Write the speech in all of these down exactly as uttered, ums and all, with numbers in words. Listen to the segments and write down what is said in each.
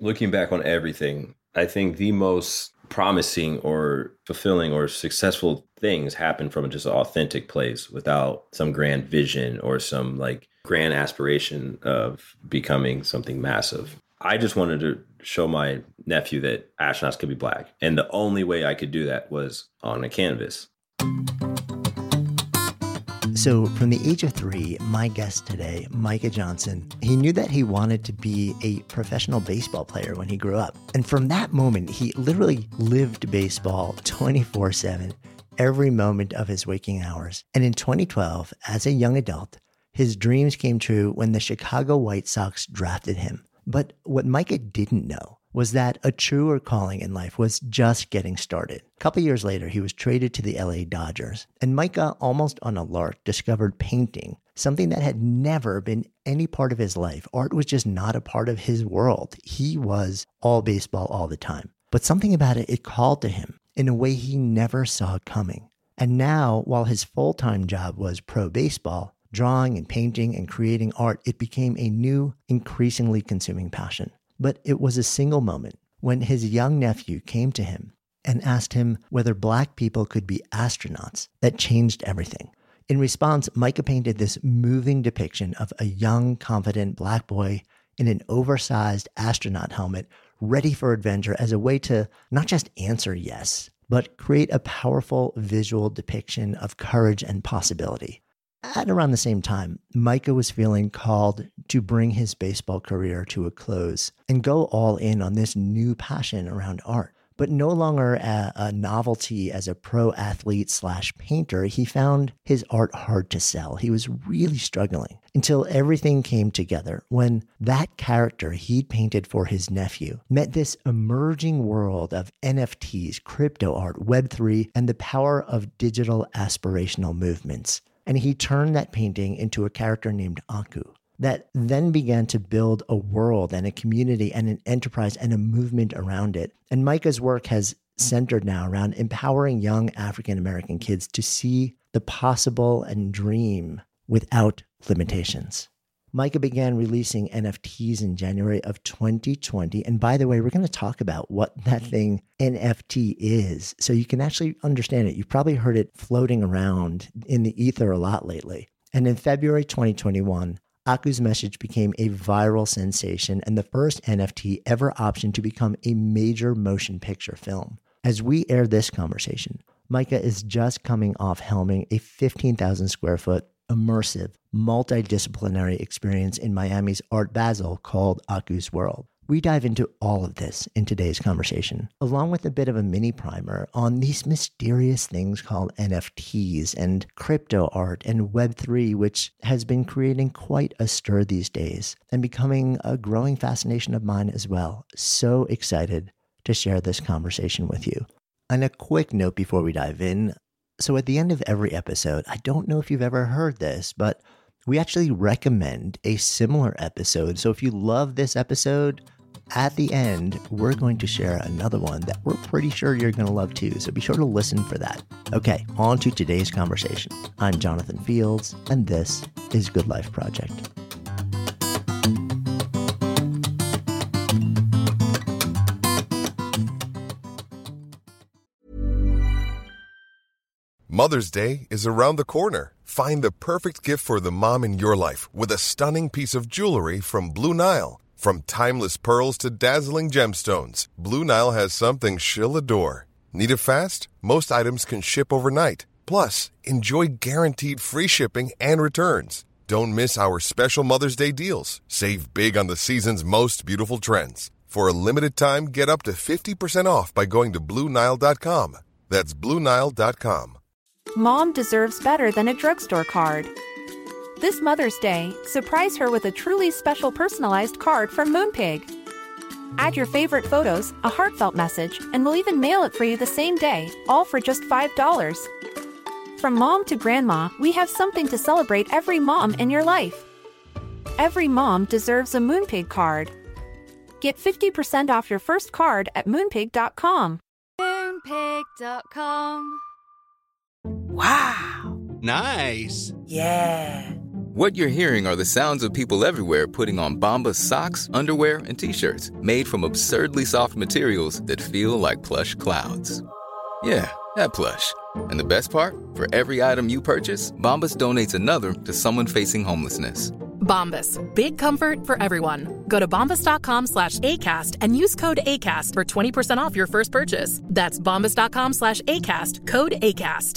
looking back on everything, I think the most promising or fulfilling or successful things happen from just an authentic place without some grand vision or some like grand aspiration of becoming something massive. I just wanted to show my nephew that astronauts could be black. And the only way I could do that was on a canvas. So from the age of three, my guest today, Micah Johnson, he knew that he wanted to be a professional baseball player when he grew up. And from that moment, he literally lived baseball twenty-four seven, every moment of his waking hours. And in twenty twelve, as a young adult, his dreams came true when the Chicago White Sox drafted him. But what Micah didn't know was that a truer calling in life was just getting started. A couple years later, he was traded to the L A Dodgers, and Micah, almost on a lark, discovered painting, something that had never been any part of his life. Art was just not a part of his world. He was all baseball all the time. But something about it, it called to him in a way he never saw coming. And now, while his full-time job was pro baseball, drawing and painting and creating art, it became a new, increasingly consuming passion. But it was a single moment when his young nephew came to him and asked him whether black people could be astronauts that changed everything. In response, Micah painted this moving depiction of a young, confident black boy in an oversized astronaut helmet, ready for adventure as a way to not just answer yes, but create a powerful visual depiction of courage and possibility. At around the same time, Micah was feeling called to bring his baseball career to a close and go all in on this new passion around art. But no longer a, a novelty as a pro athlete slash painter, he found his art hard to sell. He was really struggling until everything came together when that character he'd painted for his nephew met this emerging world of N F Ts, crypto art, Web three, and the power of digital aspirational movements. And he turned that painting into a character named Aku that then began to build a world and a community and an enterprise and a movement around it. And Micah's work has centered now around empowering young African-American kids to see the possible and dream without limitations. Micah began releasing N F Ts in January of twenty twenty. And by the way, we're going to talk about what that thing N F T is so you can actually understand it. You've probably heard it floating around in the ether a lot lately. And in February twenty twenty-one, Aku's message became a viral sensation and the first N F T ever optioned to become a major motion picture film. As we air this conversation, Micah is just coming off helming a fifteen thousand square foot immersive, multidisciplinary experience in Miami's Art Basel called Aku's World. We dive into all of this in today's conversation, along with a bit of a mini primer on these mysterious things called N F Ts and crypto art and Web three, which has been creating quite a stir these days and becoming a growing fascination of mine as well. So excited to share this conversation with you. And a quick note before we dive in. So at the end of every episode, I don't know if you've ever heard this, but we actually recommend a similar episode. So if you love this episode, at the end, we're going to share another one that we're pretty sure you're going to love too. So be sure to listen for that. Okay, on to today's conversation. I'm Jonathan Fields, and this is Good Life Project. Mother's Day is around the corner. Find the perfect gift for the mom in your life with a stunning piece of jewelry from Blue Nile. From timeless pearls to dazzling gemstones, Blue Nile has something she'll adore. Need it fast? Most items can ship overnight. Plus, enjoy guaranteed free shipping and returns. Don't miss our special Mother's Day deals. Save big on the season's most beautiful trends. For a limited time, get up to fifty percent off by going to Blue Nile dot com. That's Blue Nile dot com. Mom deserves better than a drugstore card. This Mother's Day, surprise her with a truly special personalized card from Moonpig. Add your favorite photos, a heartfelt message, and we'll even mail it for you the same day, all for just five dollars. From mom to grandma, we have something to celebrate every mom in your life. Every mom deserves a Moonpig card. Get fifty percent off your first card at moonpig dot com. moonpig dot com. Wow. Nice. Yeah. What you're hearing are the sounds of people everywhere putting on Bombas socks, underwear, and T-shirts made from absurdly soft materials that feel like plush clouds. Yeah, that plush. And the best part? For every item you purchase, Bombas donates another to someone facing homelessness. Bombas. Big comfort for everyone. Go to bombas.com slash ACAST and use code ACAST for twenty percent off your first purchase. That's bombas.com slash ACAST. Code ACAST.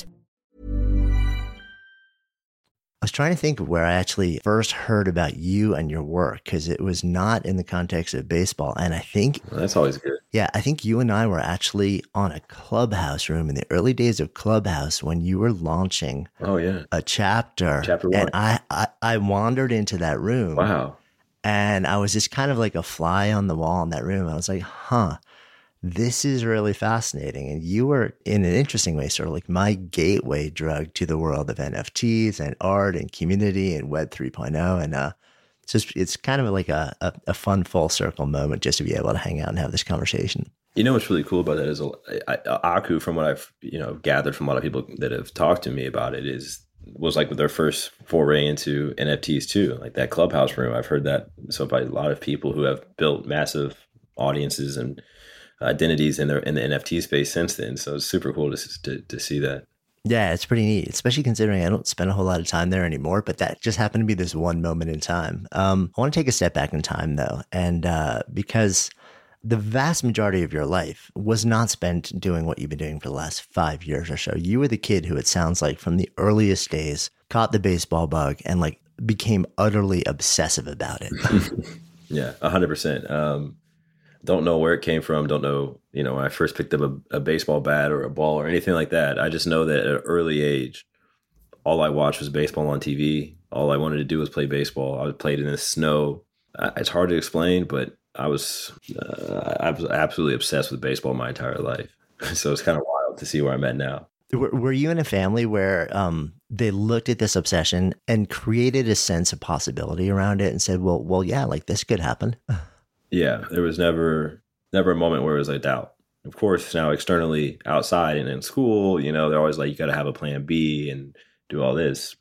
I was trying to think of where I actually first heard about you and your work, because it was not in the context of baseball. And I think Well, that's always good. Yeah, I think you and I were actually on a Clubhouse room in the early days of Clubhouse when you were launching Oh yeah. a chapter. Chapter one. And I, I, I wandered into that room. Wow. And I was just kind of like a fly on the wall in that room. I was like, huh, this is really fascinating. And you were, in an interesting way, sort of like my gateway drug to the world of N F Ts and art and community and Web 3.0. And uh, it's just, it's kind of like a, a, a fun full circle moment just to be able to hang out and have this conversation. You know what's really cool about that is I, I, Aku, from what I've you know gathered from a lot of people that have talked to me about it, is was like their first foray into N F Ts too. Like that Clubhouse room, I've heard that so by a lot of people who have built massive audiences and identities in their in the N F T space since then. So it's super cool to to, to see that. Yeah, it's pretty neat, especially considering I don't spend a whole lot of time there anymore, but that just happened to be this one moment in time. Um, I want to take a step back in time though, and uh, because the vast majority of your life was not spent doing what you've been doing for the last five years or so. You were the kid who, it sounds like, from the earliest days, caught the baseball bug and like became utterly obsessive about it. Yeah, a hundred percent. Um, don't know where it came from. Don't know, you know, when I first picked up a, a baseball bat or a ball or anything like that. I just know that at an early age, all I watched was baseball on T V. All I wanted to do was play baseball. I played in the snow. I, it's hard to explain, but I was uh, I was absolutely obsessed with baseball my entire life. So it's kind of wild to see where I'm at now. Were, were you in a family where um, they looked at this obsession and created a sense of possibility around it and said, well, well, yeah, like this could happen? Yeah, there was never never a moment where it was a doubt. Of course, now externally outside and in school, you know, they're always like, you got to have a plan B and do all this.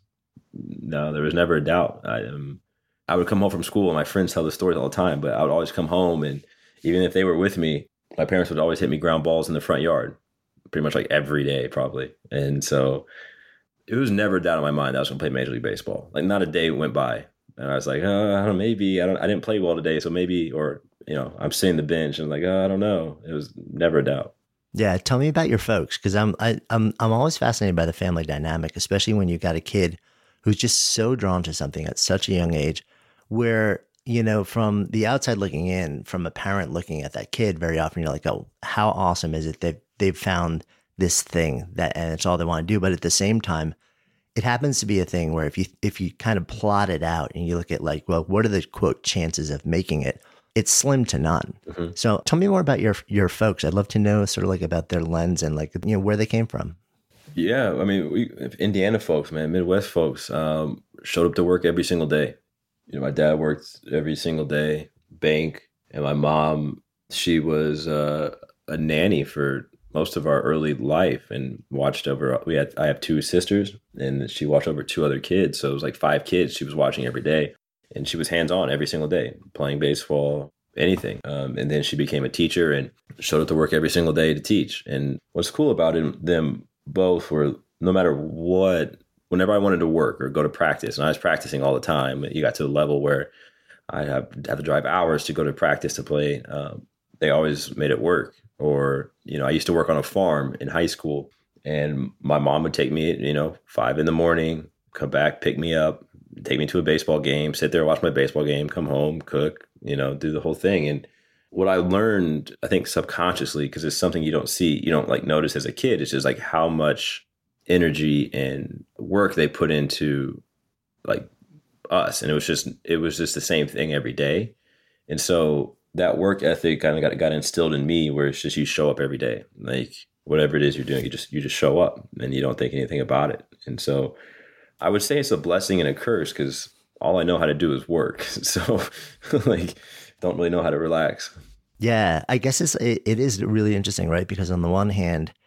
No, there was never a doubt. I um, I would come home from school and my friends tell the stories all the time, but I would always come home and even if they were with me, my parents would always hit me ground balls in the front yard, pretty much like every day probably. And so it was never a doubt in my mind that I was going to play Major League Baseball. Like not a day went by. And I was like, oh, I don't know, maybe I don't, I didn't play well today. So maybe, or, you know, I'm sitting the bench and I'm like, oh, I don't know. It was never a doubt. Yeah. Tell me about your folks. Cause I'm, I, I'm, I'm always fascinated by the family dynamic, especially when you've got a kid who's just so drawn to something at such a young age where, you know, from the outside looking in, from a parent looking at that kid, very often you're like, oh, how awesome is it that they've found this thing that, and it's all they want to do. But at the same time, it happens to be a thing where if you, if you kind of plot it out and you look at like, well, what are the quote chances of making it? It's slim to none. Mm-hmm. So tell me more about your, your folks. I'd love to know sort of like about their lens and like, you know, where they came from. Yeah. I mean, we, Indiana folks, man, Midwest folks, um, showed up to work every single day. You know, my dad worked every single day, bank, and my mom, she was uh, a nanny for most of our early life and watched over, we had, I have two sisters and she watched over two other kids. So it was like five kids she was watching every day and she was hands-on every single day, playing baseball, anything. Um, and then she became a teacher and showed up to work every single day to teach. And what's cool about it, them both were, no matter what, whenever I wanted to work or go to practice, and I was practicing all the time, you got to the level where I have, have to drive hours to go to practice to play. Um, they always made it work. Or, you know, I used to work on a farm in high school and my mom would take me at, you know, five in the morning, come back, pick me up, take me to a baseball game, sit there, watch my baseball game, come home, cook, you know, do the whole thing. And what I learned, I think subconsciously, because it's something you don't see, you don't like notice as a kid, it's just like how much energy and work they put into like us. And it was just, it was just the same thing every day. And so that work ethic kind of got, got instilled in me where it's just, you show up every day, like whatever it is you're doing, you just, you just show up and you don't think anything about it. And so I would say it's a blessing and a curse because all I know how to do is work. So like, don't really know how to relax. Yeah. I guess it's, it, it is really interesting, right? Because on the one hand,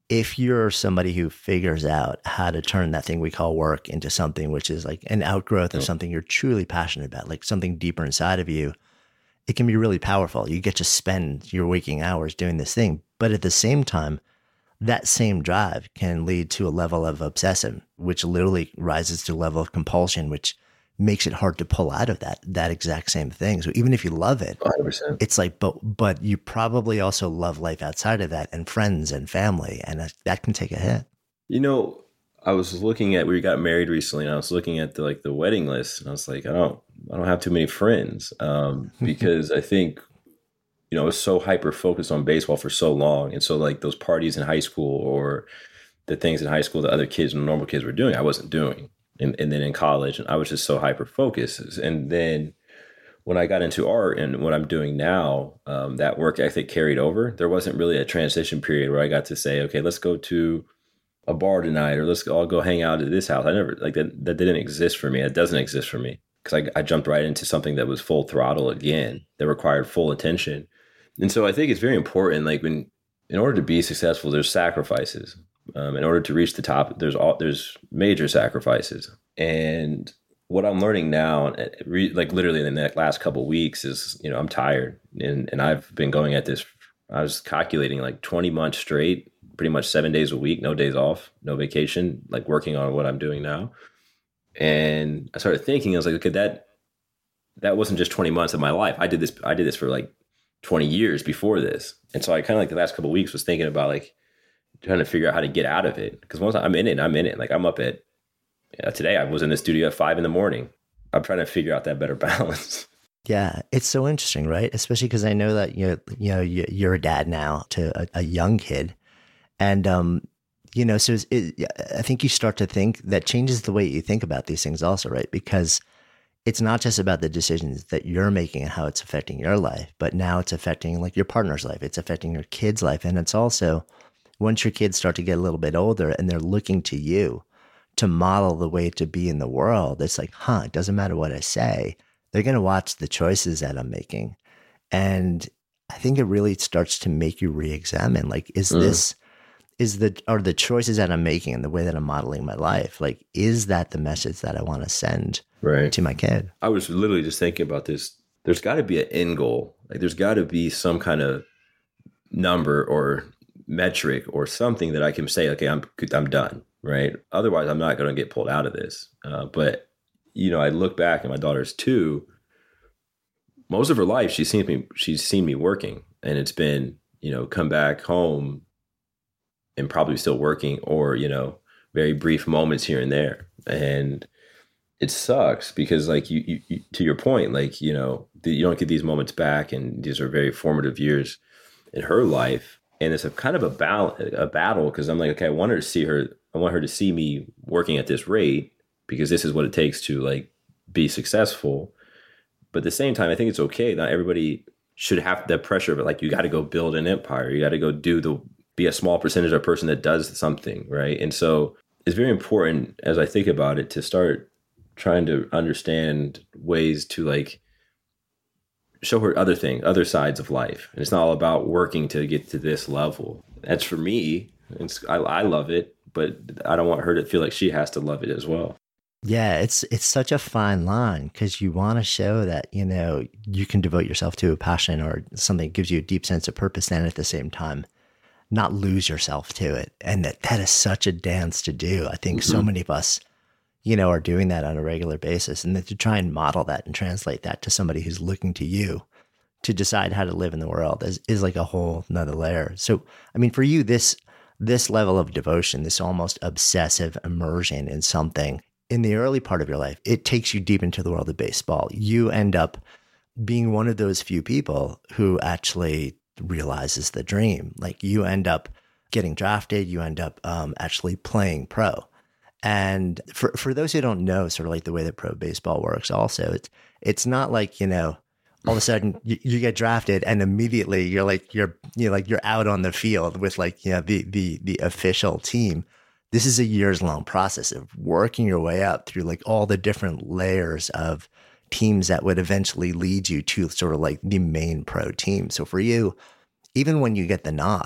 if you're somebody who figures out how to turn that thing we call work into something which is like an outgrowth of something you're truly passionate about, like something deeper inside of you, it can be really powerful. You get to spend your waking hours doing this thing. But at the same time, that same drive can lead to a level of obsession, which literally rises to a level of compulsion, which makes it hard to pull out of that that exact same thing. So even if you love it, one hundred percent. It's like, but but you probably also love life outside of that and friends and family, and that, that can take a hit. You know, I was looking at, we got married recently, and I was looking at the like the wedding list, and I was like, I don't, I don't have too many friends, um, because I think, you know, I was so hyper focused on baseball for so long, and so like those parties in high school or the things in high school that other kids and normal kids were doing, I wasn't doing. And, and then in college, and I was just so hyper focused. And then when I got into art and what I'm doing now, um, that work ethic carried over. There wasn't really a transition period where I got to say, okay, let's go to a bar tonight, or let's all go hang out at this house. I never, like that, that didn't exist for me. It doesn't exist for me because I, I jumped right into something that was full throttle again, that required full attention. And so I think it's very important, like when, in order to be successful, there's sacrifices. Um, in order to reach the top, there's all there's major sacrifices. And what I'm learning now, re, like literally in the last couple of weeks, is, you know, I'm tired, and and I've been going at this. I was calculating like twenty months straight, pretty much seven days a week, no days off, no vacation, like working on what I'm doing now. And I started thinking, I was like, okay, that that wasn't just twenty months of my life. I did this. I did this for like twenty years before this. And so I kind of like the last couple of weeks was thinking about like trying to figure out how to get out of it. Because once I'm in it, I'm in it. Like I'm up at, yeah, today I was in the studio at five in the morning. I'm trying to figure out that better balance. Yeah, it's so interesting, right? Especially because I know that you're, you know, you're a dad now to a, a young kid. And, um, you know, so it, I think you start to think that changes the way you think about these things also, right? Because it's not just about the decisions that you're making and how it's affecting your life, but now it's affecting like your partner's life. It's affecting your kid's life. And it's also, once your kids start to get a little bit older and they're looking to you to model the way to be in the world, it's like, huh, it doesn't matter what I say. They're going to watch the choices that I'm making. And I think it really starts to make you re-examine, like, is mm. this, is the, are the choices that I'm making and the way that I'm modeling my life, like, is that the message that I want to send right. to my kid? I was literally just thinking about this. There's got to be an end goal. Like, there's got to be some kind of number or metric or something that I can say, okay, I'm I'm done, right? Otherwise, I'm not going to get pulled out of this. Uh, but, you know, I look back and my daughter's two. Most of her life, she's seen me, she's seen me working, and it's been, you know, come back home and probably still working, or, you know, very brief moments here and there. And it sucks because, like, you, you, you to your point, like, you know, you don't get these moments back, and these are very formative years in her life. And it's a kind of a, bal- a battle because I'm like, okay, I want her to see her. I want her to see me working at this rate because this is what it takes to like be successful. But at the same time, I think it's okay. Not everybody should have that pressure, but like, you got to go build an empire. You got to go do the, be a small percentage of a person that does something. Right. And so it's very important, as I think about it, to start trying to understand ways to like show her other things, other sides of life. And it's not all about working to get to this level. That's for me. It's, I, I love it, but I don't want her to feel like she has to love it as well. Yeah, it's it's such a fine line because you want to show that, you know, you can devote yourself to a passion or something that gives you a deep sense of purpose, and at the same time, not lose yourself to it. And that, that is such a dance to do. I think mm-hmm. so many of us, you know, are doing that on a regular basis, and that to try and model that and translate that to somebody who's looking to you to decide how to live in the world is, is like a whole nother layer. So, I mean, for you, this, this level of devotion, this almost obsessive immersion in something in the early part of your life, it takes you deep into the world of baseball. You end up being one of those few people who actually realizes the dream. Like, you end up getting drafted, you end up um, actually playing pro. And for, for those who don't know sort of like the way that pro baseball works also, it's, it's not like, you know, all of a sudden you, you get drafted and immediately you're like, you're, you know, like you're out on the field with like, you know, the, the, the official team. This is a years long process of working your way up through like all the different layers of teams that would eventually lead you to sort of like the main pro team. So for you, even when you get the nod,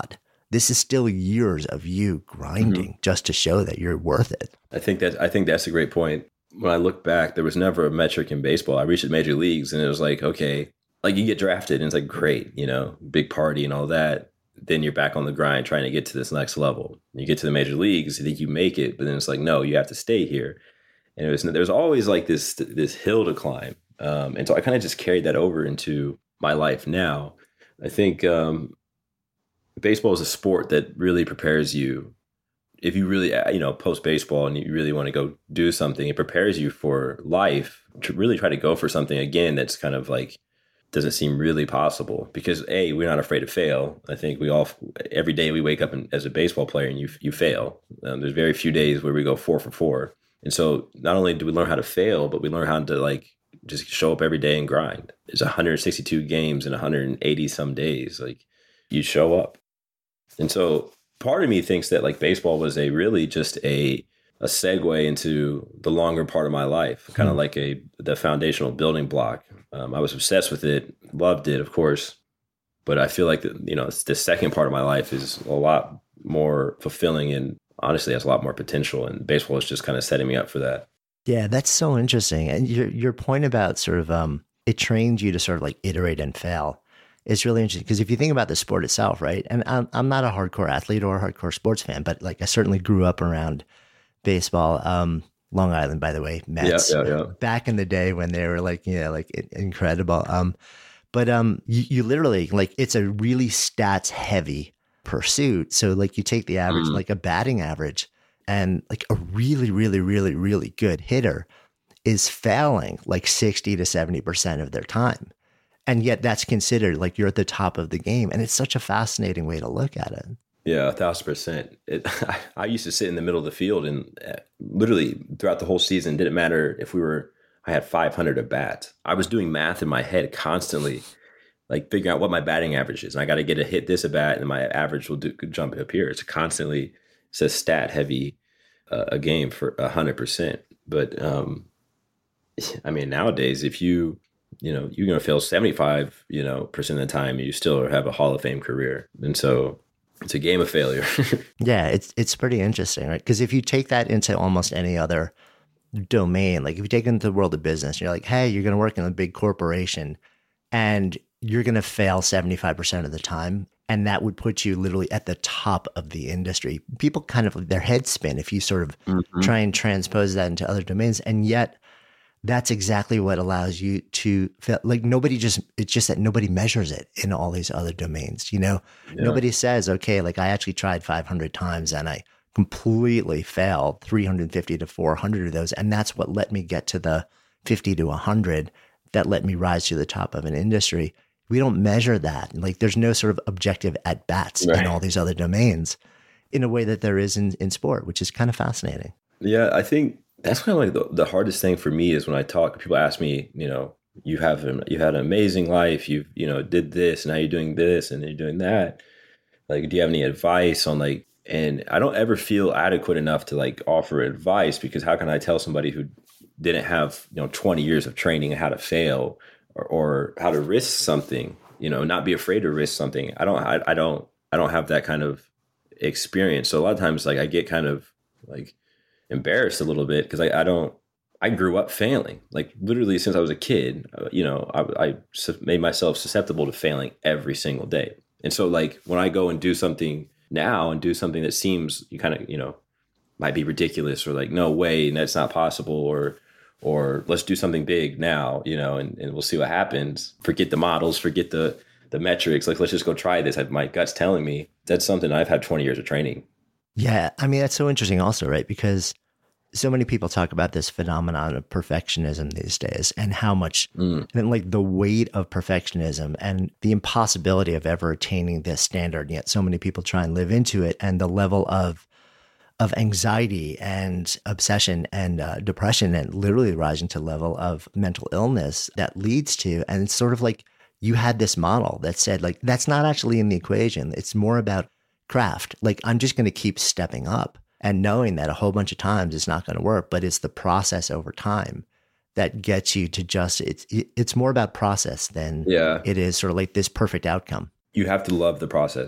this is still years of you grinding mm-hmm. just to show that you're worth it. I think that I think that's a great point. When I look back, there was never a metric in baseball. I reached the major leagues and it was like, okay, like you get drafted and it's like, great, you know, big party and all that. Then you're back on the grind trying to get to this next level. You get to the major leagues, you think you make it, but then it's like, no, you have to stay here. And it was, there was always like this, this hill to climb. Um, and so I kind of just carried that over into my life now. I think um, baseball is a sport that really prepares you. If you really, you know, post baseball and you really want to go do something, it prepares you for life to really try to go for something again that's kind of like, doesn't seem really possible because A, we're not afraid to fail. I think we all, every day we wake up and, as a baseball player and you you fail. Um, there's very few days where we go four for four. And so not only do we learn how to fail, but we learn how to like just show up every day and grind. There's one hundred sixty-two games in one hundred eighty some days. Like you show up. And so part of me thinks that like baseball was a really just a a segue into the longer part of my life, kind of mm-hmm. like a the foundational building block. Um, I was obsessed with it, loved it, of course, but I feel like the, you know the second part of my life is a lot more fulfilling and honestly has a lot more potential. And baseball is just kind of setting me up for that. Yeah, that's so interesting. And your your point about sort of um, it trains you to sort of like iterate and fail is really interesting because if you think about the sport itself, right? And I'm I'm not a hardcore athlete or a hardcore sports fan, but like I certainly grew up around baseball. Um, Long Island, by the way, Mets. Yeah, yeah, yeah. Back in the day when they were like, you know, like incredible. Um, but um, you, you literally like it's a really stats heavy pursuit. So like you take the average, mm. like a batting average, and like a really, really, really, really good hitter is failing like sixty to seventy percent of their time, and yet that's considered like you're at the top of the game, and it's such a fascinating way to look at it. Yeah, a thousand percent. It, I, I used to sit in the middle of the field and uh, literally throughout the whole season, didn't matter if we were, I had five hundred at bat. I was doing math in my head constantly, like figuring out what my batting average is. And I got to get a hit this at bat and my average will do, jump up here. It's constantly, it's a stat heavy uh, a game for a hundred percent. But um, I mean, nowadays, if you, you know, you're going to fail seventy-five, you know, percent of the time, you still have a Hall of Fame career. And so it's a game of failure. Yeah, it's it's pretty interesting, right? Because if you take that into almost any other domain, like if you take it into the world of business, you're like, hey, you're going to work in a big corporation and you're going to fail seventy-five percent of the time. And that would put you literally at the top of the industry. People kind of, their heads spin if you sort of mm-hmm. try and transpose that into other domains. And yet that's exactly what allows you to feel like nobody just, it's just that nobody measures it in all these other domains. You know, yeah. Nobody says, okay, like I actually tried five hundred times and I completely failed three hundred fifty to four hundred of those. And that's what let me get to the fifty to one hundred that let me rise to the top of an industry. We don't measure that. Like there's no sort of objective at bats right. in all these other domains in a way that there is in, in sport, which is kind of fascinating. Yeah, I think that's kind of like the, the hardest thing for me is when I talk, people ask me, you know, you have an, you had an amazing life. You've, you know, did this and now you're doing this and you're doing that. Like, do you have any advice on like, and I don't ever feel adequate enough to like offer advice because how can I tell somebody who didn't have, you know, twenty years of training how to fail or, or how to risk something, you know, not be afraid to risk something. I don't, I, I don't, I don't have that kind of experience. So a lot of times like I get kind of like embarrassed a little bit because I, I don't, I grew up failing, like literally since I was a kid, uh, you know, I, I made myself susceptible to failing every single day. And so like when I go and do something now and do something that seems you kind of, you know, might be ridiculous or like, no way, and that's not possible, or, or let's do something big now, you know, and, and we'll see what happens. Forget the models, forget the, the metrics. Like, let's just go try this. I, my gut's telling me that's something I've had twenty years of training. Yeah. I mean, that's so interesting also, right? Because so many people talk about this phenomenon of perfectionism these days and how much, mm. and like the weight of perfectionism and the impossibility of ever attaining this standard. And yet so many people try and live into it, and the level of of anxiety and obsession and uh, depression and literally rising to the level of mental illness that leads to. And it's sort of like you had this model that said like, that's not actually in the equation. It's more about craft. Like, I'm just going to keep stepping up and knowing that a whole bunch of times it's not going to work, but it's the process over time that gets you to just, it's, it's more about process than yeah. it is sort of like this perfect outcome. You have to love the process.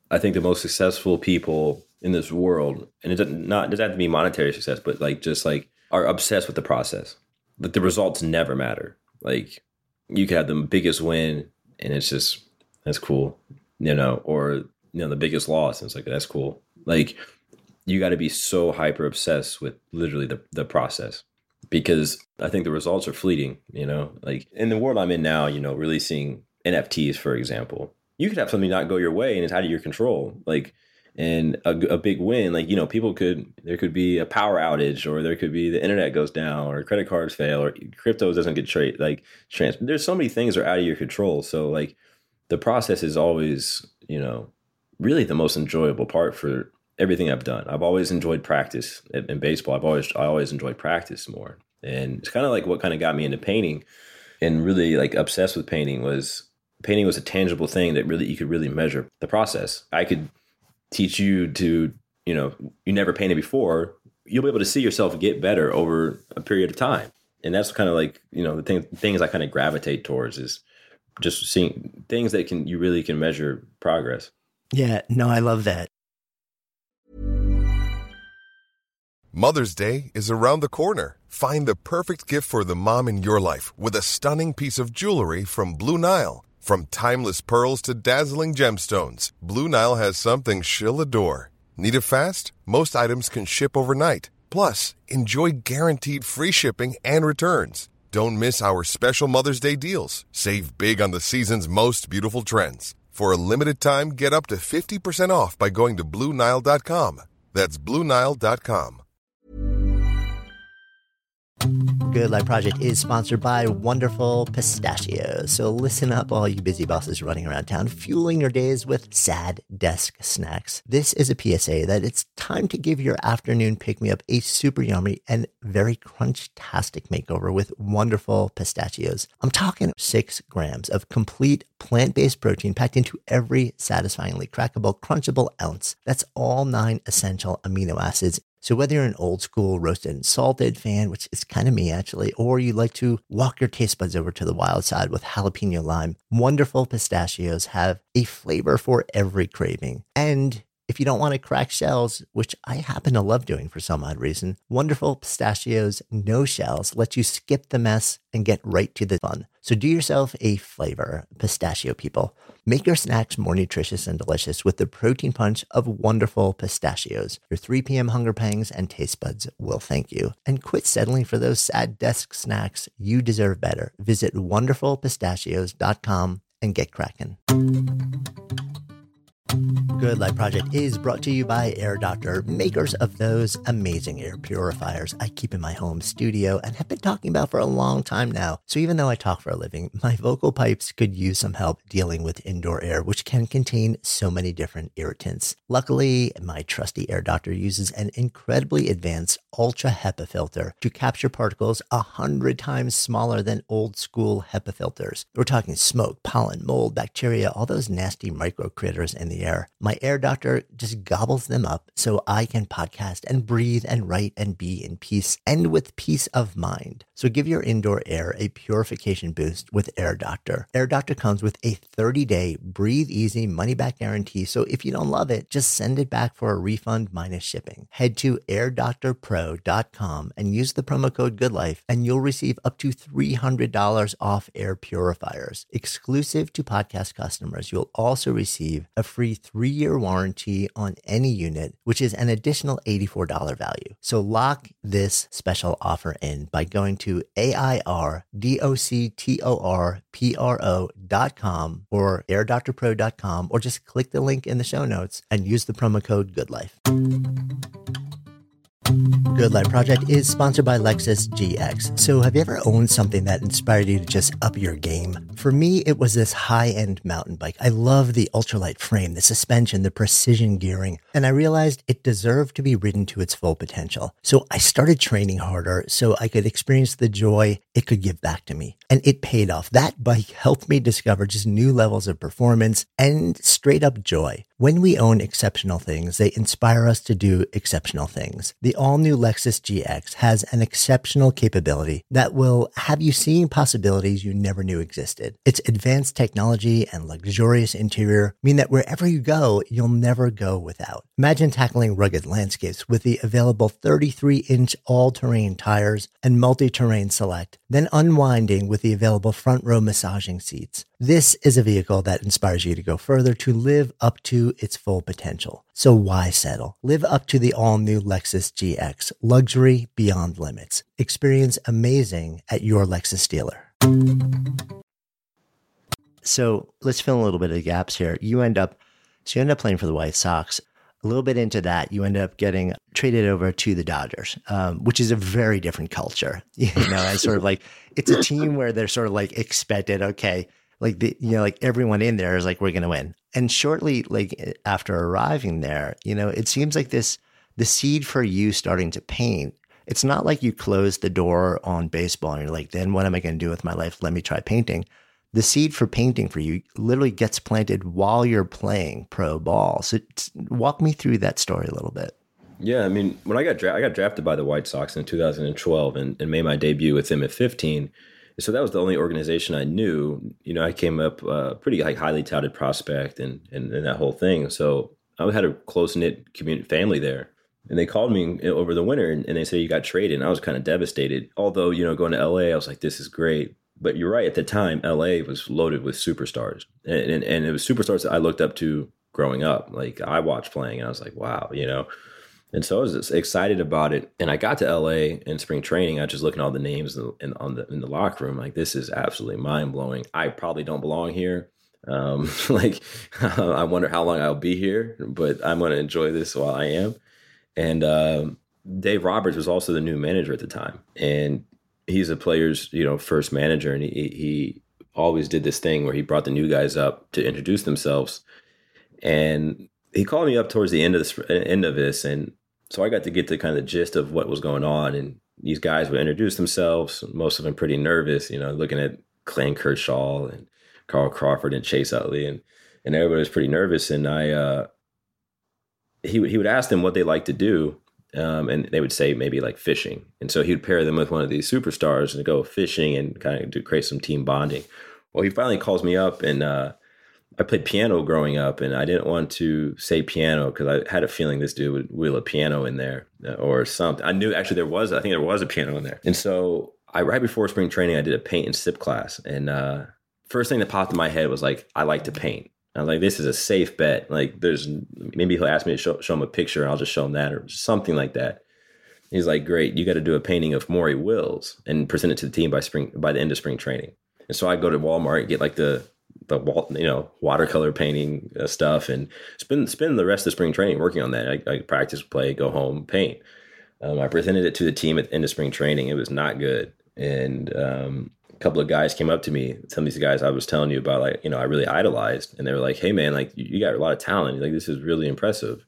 I think the most successful people in this world, and it doesn't not it doesn't have to be monetary success, but like just like are obsessed with the process. But the results never matter. Like you could have the biggest win and it's just that's cool, you know, or you know, the biggest loss and it's like that's cool. Like you got to be so hyper obsessed with literally the, the process, because I think the results are fleeting, you know, like in the world I'm in now, you know, releasing N F Ts, for example, you could have something not go your way and it's out of your control. Like, and a, a big win, like, you know, people could, there could be a power outage, or there could be the internet goes down, or credit cards fail, or crypto doesn't get trade, like trans. There's so many things that are out of your control. So like the process is always, you know, really the most enjoyable part for everything I've done. I've always enjoyed practice in, in baseball. I've always, I always enjoyed practice more. And it's kind of like what kind of got me into painting and really like obsessed with painting was painting was a tangible thing that really, you could really measure the process. I could teach you to, you know, you never painted before. You'll be able to see yourself get better over a period of time. And that's kind of like, you know, the thing, things I kind of gravitate towards is just seeing things that can, you really can measure progress. Yeah, no, I love that. Mother's Day is around the corner. Find the perfect gift for the mom in your life with a stunning piece of jewelry from Blue Nile. From timeless pearls to dazzling gemstones, Blue Nile has something she'll adore. Need it fast? Most items can ship overnight. Plus, enjoy guaranteed free shipping and returns. Don't miss our special Mother's Day deals. Save big on the season's most beautiful trends. For a limited time, get up to fifty percent off by going to Blue Nile dot com. That's Blue Nile dot com. Good Life Project is sponsored by Wonderful Pistachios. So listen up, all you busy bosses running around town, fueling your days with sad desk snacks. This is a P S A that it's time to give your afternoon pick-me-up a super yummy and very crunch-tastic makeover with Wonderful Pistachios. I'm talking six grams of complete plant-based protein packed into every satisfyingly crackable, crunchable ounce. That's all nine essential amino acids. So whether you're an old school roasted and salted fan, which is kind of me actually, or you like to walk your taste buds over to the wild side with jalapeno lime, Wonderful Pistachios have a flavor for every craving. And if you don't want to crack shells, which I happen to love doing for some odd reason, Wonderful Pistachios No Shells let you skip the mess and get right to the fun. So do yourself a flavor, pistachio people. Make your snacks more nutritious and delicious with the protein punch of Wonderful Pistachios. Your three p.m. hunger pangs and taste buds will thank you. And quit settling for those sad desk snacks. You deserve better. Visit wonderful pistachios dot com and get cracking. Good Life Project is brought to you by Air Doctor, makers of those amazing air purifiers I keep in my home studio and have been talking about for a long time now. So even though I talk for a living, my vocal pipes could use some help dealing with indoor air, which can contain so many different irritants. Luckily, my trusty Air Doctor uses an incredibly advanced Ultra HEPA filter to capture particles a hundred times smaller than old school HEPA filters. We're talking smoke, pollen, mold, bacteria, all those nasty micro critters in the air. My Air Doctor just gobbles them up so I can podcast and breathe and write and be in peace and with peace of mind. So give your indoor air a purification boost with Air Doctor. Air Doctor comes with a thirty-day breathe easy money back guarantee. So if you don't love it, just send it back for a refund minus shipping. Head to air doctor pro dot com and use the promo code GOODLIFE and you'll receive up to three hundred dollars off air purifiers. Exclusive to podcast customers, you'll also receive a free three-year warranty on any unit, which is an additional eighty-four dollars value. So lock this special offer in by going to A I R D O C T O R P R O dot com or air doctor pro dot com, or just click the link in the show notes and use the promo code GOODLIFE. Good Life Project is sponsored by Lexus G X. So have you ever owned something that inspired you to just up your game? For me, it was this high-end mountain bike. I love the ultralight frame, the suspension, the precision gearing, and I realized it deserved to be ridden to its full potential. So I started training harder so I could experience the joy it could give back to me. And it paid off. That bike helped me discover just new levels of performance and straight up joy. When we own exceptional things, they inspire us to do exceptional things. The all-new Lexus G X has an exceptional capability that will have you seeing possibilities you never knew existed. Its advanced technology and luxurious interior mean that wherever you go, you'll never go without. Imagine tackling rugged landscapes with the available thirty-three inch all-terrain tires and multi-terrain select, then unwinding with the available front row massaging seats. This is a vehicle that inspires you to go further, to live up to its full potential. So why settle? Live up to the all-new Lexus G X, luxury beyond limits. Experience amazing at your Lexus dealer. So let's fill in a little bit of the gaps here. You end up, so you end up playing for the White Sox. A little bit into that, you end up getting traded over to the Dodgers, um, which is a very different culture. You know, it's sort of like, it's a team where they're sort of like expected, okay, like the, you know, like everyone in there is like, we're going to win. And shortly, like after arriving there, you know, it seems like this, the seed for you starting to paint, it's not like you close the door on baseball and you're like, then what am I going to do with my life? Let me try painting. The seed for painting for you literally gets planted while you're playing pro ball. So walk me through that story a little bit. Yeah, I mean, when I got dra- I got drafted by the White Sox in two thousand twelve and, and made my debut with them at fifteen. So that was the only organization I knew. You know, I came up uh, pretty like highly touted prospect and, and and that whole thing. So I had a close knit community family there, and they called me over the winter and, and they said you got traded. And I was kind of devastated. Although, you know, going to L A, I was like, this is great. But you're right. At the time, L A was loaded with superstars, and, and and it was superstars that I looked up to growing up. Like I watched playing, and I was like, wow, you know. And so I was just excited about it. And I got to L A in spring training. I was just looking at all the names in, in, on the in the locker room. Like, this is absolutely mind blowing. I probably don't belong here. Um, like, I wonder how long I'll be here, but I'm going to enjoy this while I am. And um, Dave Roberts was also the new manager at the time, and he's a player's, you know, first manager, and he he always did this thing where he brought the new guys up to introduce themselves. And he called me up towards the end of this end of this, and so I got to get the kind of gist of what was going on. And these guys would introduce themselves, most of them pretty nervous, you know, looking at Clayton Kershaw and Carl Crawford and Chase Utley, and and everybody was pretty nervous. And I uh, he he would ask them what they like to do. Um, and they would say maybe like fishing. And so he would pair them with one of these superstars and go fishing and kind of do, create some team bonding. Well, he finally calls me up, and uh, I played piano growing up, and I didn't want to say piano because I had a feeling this dude would wheel a piano in there or something. I knew actually there was, I think there was a piano in there. And so I, right before spring training, I did a paint and sip class. And uh, first thing that popped in my head was like, I like to paint. I was like, this is a safe bet. Like, there's maybe he'll ask me to show, show him a picture, and I'll just show him that or something like that. He's like, great, you got to do a painting of Maury Wills and present it to the team by spring by the end of spring training. And so I go to Walmart and get like the the you know watercolor painting uh, stuff, and spend spend the rest of spring training working on that. I, I practice, play, go home, paint. Um, I presented it to the team at the end of spring training. It was not good, and um, couple of guys came up to me, some of these guys I was telling you about, like, you know, I really idolized, and they were like, hey man, like, you got a lot of talent. Like, this is really impressive.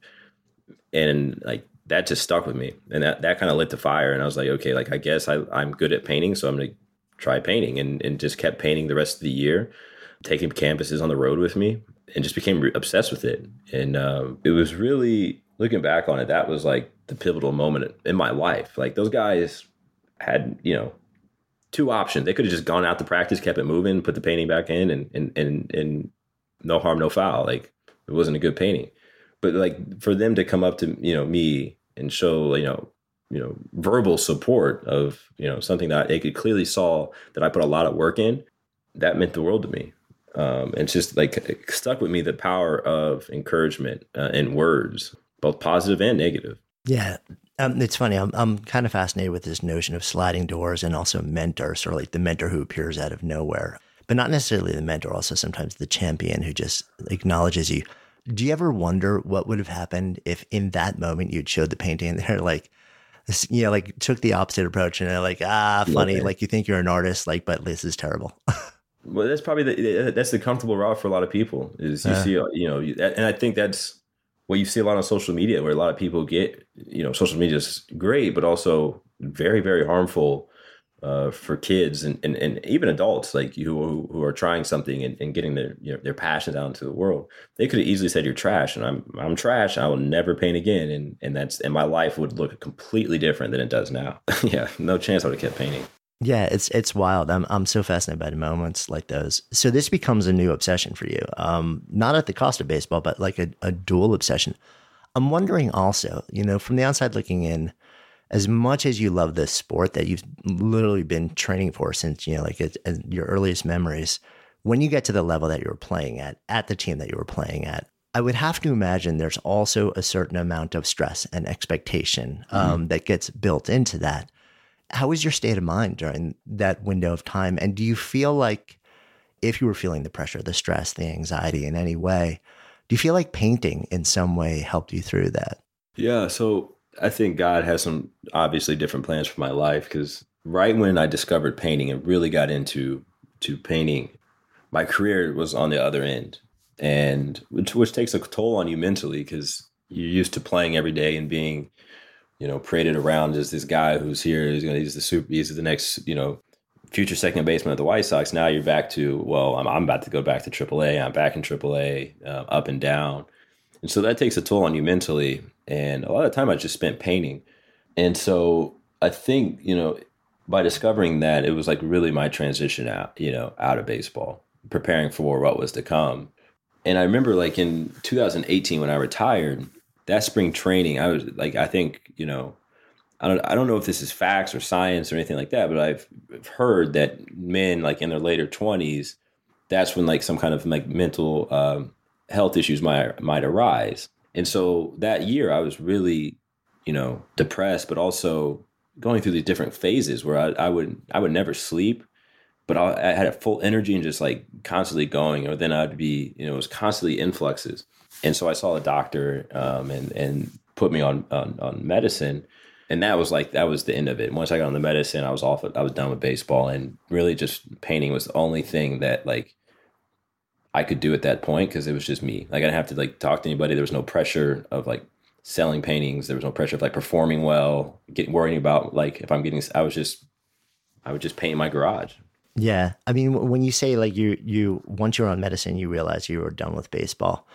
And like, that just stuck with me, and that, that kind of lit the fire. And I was like, okay, like, I guess I, I'm good at painting, so I'm going to try painting, and, and just kept painting the rest of the year, taking canvases on the road with me, and just became re- obsessed with it. And um, it was really, looking back on it, that was like the pivotal moment in my life. Like, those guys had, you know, two options. They could have just gone out to practice, kept it moving, put the painting back in, and and and and no harm, no foul. Like, it wasn't a good painting. But like, for them to come up to, you know, me and show, you know, you know, verbal support of, you know, something that they could clearly saw that I put a lot of work in, that meant the world to me. Um, and it's just like, it stuck with me, the power of encouragement uh, in words, both positive and negative. Yeah. Um, it's funny. I'm I'm kind of fascinated with this notion of sliding doors and also mentor, sort of like the mentor who appears out of nowhere, but not necessarily the mentor, also sometimes the champion who just acknowledges you. Do you ever wonder what would have happened if in that moment you'd showed the painting and they're like, you know, like took the opposite approach and they're like, ah, funny. Yeah. Like, you think you're an artist, like, but this is terrible. Well, that's probably the, that's the comfortable route for a lot of people, is you uh, see, you know, and I think that's what you see a lot on social media, where a lot of people get, you know, social media is great, but also very, very harmful uh, for kids and, and, and even adults like you who, who are trying something and, and getting their, you know, their passions out into the world. They could have easily said you're trash and I'm I'm trash. I will never paint again. And and that's and my life would look completely different than it does now. Yeah, no chance I would have kept painting. Yeah, it's it's wild. I'm I'm so fascinated by the moments like those. So this becomes a new obsession for you, um, not at the cost of baseball, but like a, a dual obsession. I'm wondering also, you know, from the outside looking in, as much as you love this sport that you've literally been training for since, you know, like at, at your earliest memories, when you get to the level that you were playing at, at the team that you were playing at, I would have to imagine there's also a certain amount of stress and expectation um, mm-hmm. that gets built into that. How was your state of mind during that window of time? And do you feel like if you were feeling the pressure, the stress, the anxiety in any way, do you feel like painting in some way helped you through that? Yeah. So I think God has some obviously different plans for my life because right when I discovered painting and really got into to painting, my career was on the other end, and which, which takes a toll on you mentally because you're used to playing every day and being, you know, paraded around as this guy who's here. He's going to he's the super. He's the next, you know, future second baseman of the White Sox. Now you're back to well, I'm I'm about to go back to triple A. I'm back in triple A, uh, up and down. And so that takes a toll on you mentally. And a lot of the time I just spent painting. And so I think, you know, by discovering that, it was like really my transition out, you know, out of baseball, preparing for what was to come. And I remember like in two thousand eighteen when I retired, that spring training, I was like, I think, you know, I don't I don't know if this is facts or science or anything like that, but I've heard that men like in their later twenties, that's when like some kind of like mental um health issues might might arise. And so that year I was really, you know, depressed, but also going through these different phases where I, I would I would never sleep, but I, I had a full energy and just like constantly going, or then I'd be, you know, it was constantly influxes. And so I saw a doctor um, and and put me on, on on medicine, and that was like that was the end of it. Once I got on the medicine, I was off. I was done with baseball, and really just painting was the only thing that like I could do at that point because it was just me. Like I didn't have to like talk to anybody. There was no pressure of like selling paintings. There was no pressure of like performing well, getting worrying about like if I'm getting. I was just, I would just paint in my garage. Yeah, I mean, when you say like you you once you were on medicine, you realized you were done with baseball.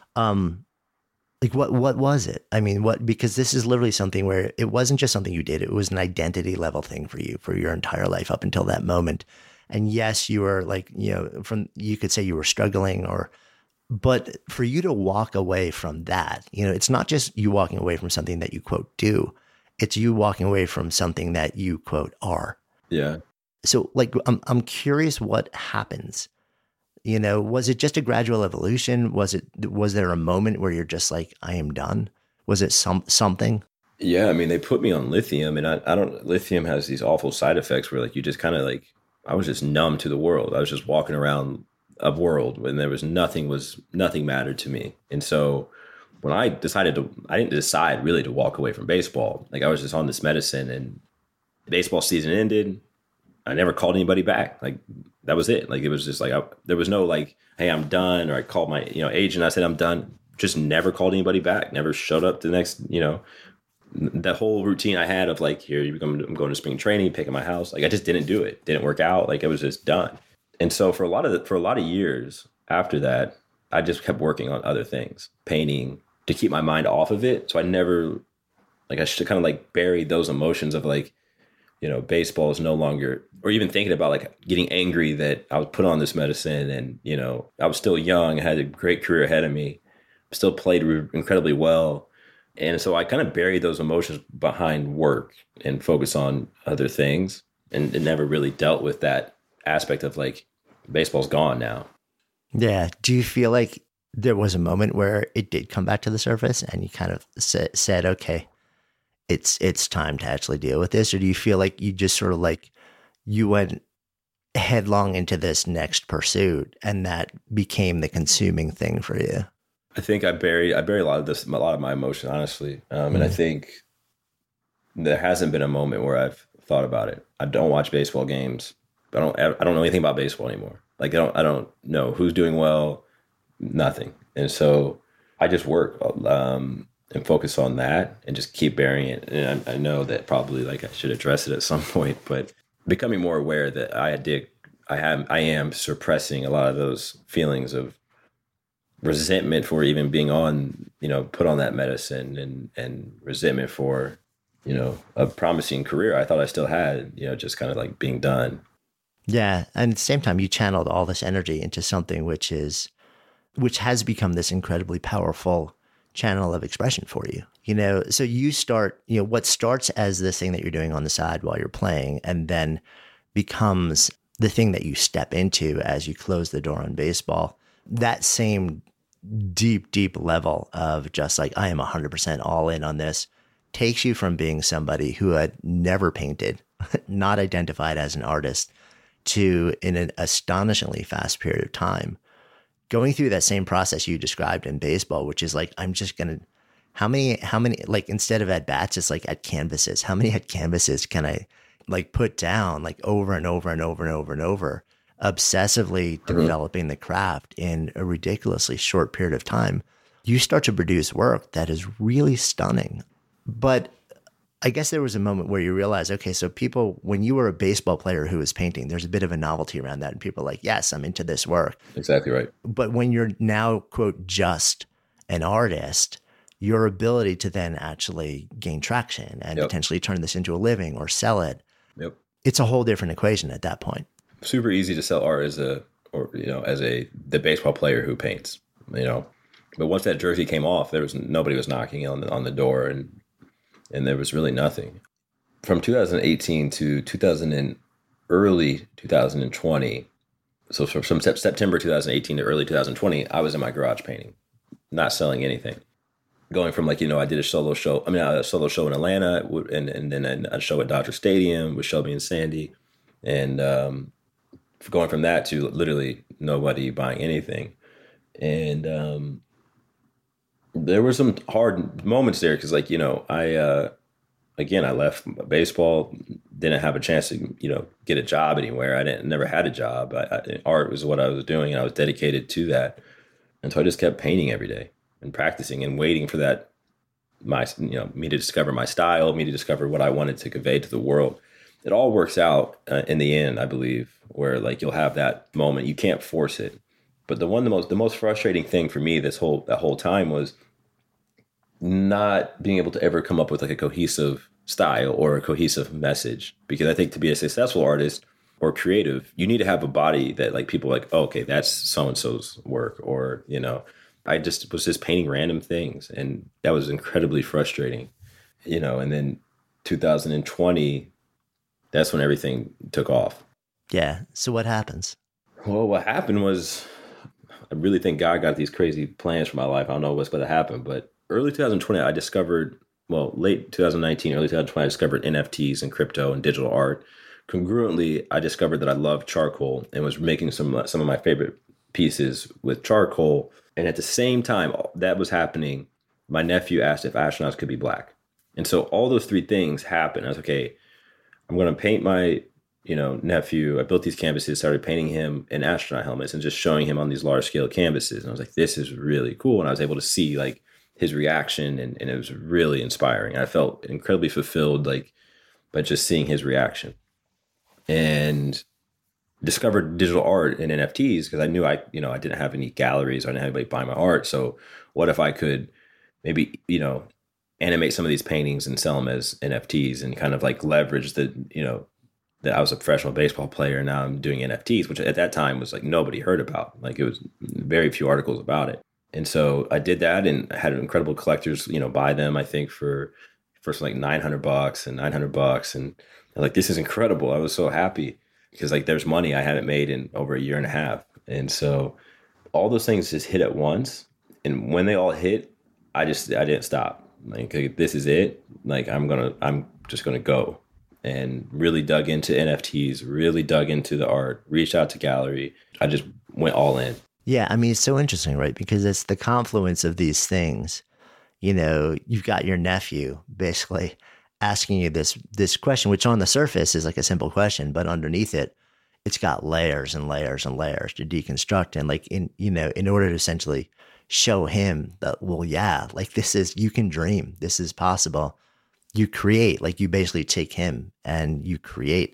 Um, like what what was it? I mean, what because this is literally something where it wasn't just something you did. It was an identity level thing for you for your entire life up until that moment. And yes, you were like, you know, from, you could say you were struggling or, but for you to walk away from that, you know, it's not just you walking away from something that you quote do, it's you walking away from something that you quote are. Yeah. So like, I'm, I'm curious what happens, you know, was it just a gradual evolution? Was it, was there a moment where you're just like, I am done? Was it some, something? Yeah. I mean, they put me on lithium and I, I don't, lithium has these awful side effects where like, you just kind of like, I was just numb to the world. I was just walking around a world when there was nothing was nothing mattered to me. And so when I decided to, I didn't decide really to walk away from baseball. Like I was just on this medicine and baseball season ended. I never called anybody back. Like that was it. Like it was just like, I, there was no like, hey, I'm done. Or I called my, you know, agent. I said, I'm done. Just never called anybody back. Never showed up the next, you know, that whole routine I had of like, here, I'm going to spring training, picking my house. Like I just didn't do it. Didn't work out. Like it was just done. And so for a lot of the, for a lot of years after that, I just kept working on other things, painting to keep my mind off of it. So I never, like I should kind of like bury those emotions of like, you know, baseball is no longer, or even thinking about like getting angry that I was put on this medicine and, you know, I was still young, I had a great career ahead of me, still played incredibly well. And so I kind of buried those emotions behind work and focus on other things and, and never really dealt with that aspect of like, baseball's gone now. Yeah. Do you feel like there was a moment where it did come back to the surface and you kind of sa- said, okay, it's, it's time to actually deal with this? Or do you feel like you just sort of like, you went headlong into this next pursuit and that became the consuming thing for you? I think I bury I bury a lot of this, a lot of my emotion, honestly. Um, and mm. I think there hasn't been a moment where I've thought about it. I don't watch baseball games. I don't. I don't know anything about baseball anymore. Like I don't. I don't know who's doing well. Nothing. And so I just work um, and focus on that and just keep burying it. And I, I know that probably like I should address it at some point, but becoming more aware that I did, I have, I am suppressing a lot of those feelings of resentment for even being on, you know, put on that medicine, and, and resentment for, you know, a promising career I thought I still had, you know, just kind of like being done. Yeah. And at the same time, you channeled all this energy into something which is, which has become this incredibly powerful channel of expression for you, you know? So you start, you know, what starts as this thing that you're doing on the side while you're playing, and then becomes the thing that you step into as you close the door on baseball. That same deep, deep level of just like, I am one hundred percent all in on this, takes you from being somebody who had never painted, not identified as an artist, to, in an astonishingly fast period of time, going through that same process you described in baseball, which is like, I'm just going to, how many, how many, like, instead of at bats, it's like at canvases, how many at canvases can I like put down, like over and over and over and over and over, obsessively mm-hmm. developing the craft in a ridiculously short period of time, you start to produce work that is really stunning. But I guess there was a moment where you realize, okay, so people, when you were a baseball player who was painting, there's a bit of a novelty around that. And people are like, yes, I'm into this work. Exactly right. But when you're now, quote, just an artist, your ability to then actually gain traction and yep. potentially turn this into a living or sell it, yep. it's a whole different equation at that point. Super easy to sell art as a, or, you know, as a, the baseball player who paints, you know, but once that jersey came off, there was, nobody was knocking on the, on the door, and And there was really nothing. From two thousand eighteen to two thousand and early two thousand twenty, so from, from September two thousand eighteen to early two thousand twenty, I was in my garage painting, not selling anything. Going from like, you know, I did a solo show, I mean, a solo show in Atlanta, and, and then a show at Dodger Stadium with Shelby and Sandy. And um, going from that to literally nobody buying anything. And um, there were some hard moments there because, like, you know, I, uh, again, I left baseball, didn't have a chance to, you know, get a job anywhere. I didn't, never had a job. I, I, art was what I was doing, and I was dedicated to that. And so I just kept painting every day and practicing and waiting for that, my, you know, me to discover my style, me to discover what I wanted to convey to the world. It all works out uh, in the end, I believe, where like you'll have that moment. You can't force it. But the one, the most, the most frustrating thing for me this whole, that whole time was not being able to ever come up with like a cohesive style or a cohesive message. Because I think to be a successful artist or creative, you need to have a body that like people are like, oh, okay, that's so-and-so's work. Or, you know, I just was just painting random things, and that was incredibly frustrating, you know. And then two thousand twenty, that's when everything took off. Yeah. So what happens? Well, what happened was, I really think God got these crazy plans for my life. I don't know what's going to happen, but early two thousand twenty, I discovered, well, late two thousand nineteen, early two thousand twenty, I discovered N F Ts and crypto and digital art. Congruently, I discovered that I loved charcoal and was making some some of my favorite pieces with charcoal. And at the same time that was happening, my nephew asked if astronauts could be black. And so all those three things happened. I was like, okay, I'm going to paint my, you know, nephew. I built these canvases, started painting him in astronaut helmets and just showing him on these large scale canvases. And I was like, this is really cool. And I was able to see like his reaction, and, and it was really inspiring. I felt incredibly fulfilled, like, by just seeing his reaction. And discovered digital art and N F Ts because I knew I, you know, I didn't have any galleries. I didn't have anybody buying my art. So what if I could maybe, you know, animate some of these paintings and sell them as N F Ts and kind of like leverage the, you know, that I was a professional baseball player and now I'm doing N F Ts, which at that time was like nobody heard about. Like it was very few articles about it. And so I did that and had incredible collectors, you know, buy them, I think for first like nine hundred bucks and nine hundred bucks. And I was like, this is incredible. I was so happy because like there's money I hadn't made in over a year and a half. And so all those things just hit at once. And when they all hit, I just, I didn't stop. Like, this is it. Like, I'm going to, I'm just going to go. And really dug into N F Ts, really dug into the art, reached out to gallery. I just went all in. Yeah. I mean, it's so interesting, right? Because it's the confluence of these things. You know, you've got your nephew basically asking you this, this question, which on the surface is like a simple question, but underneath it, it's got layers and layers and layers to deconstruct. And like, in, you know, in order to essentially show him that, well, yeah, like this is, you can dream, this is possible. You create, like you basically take him and you create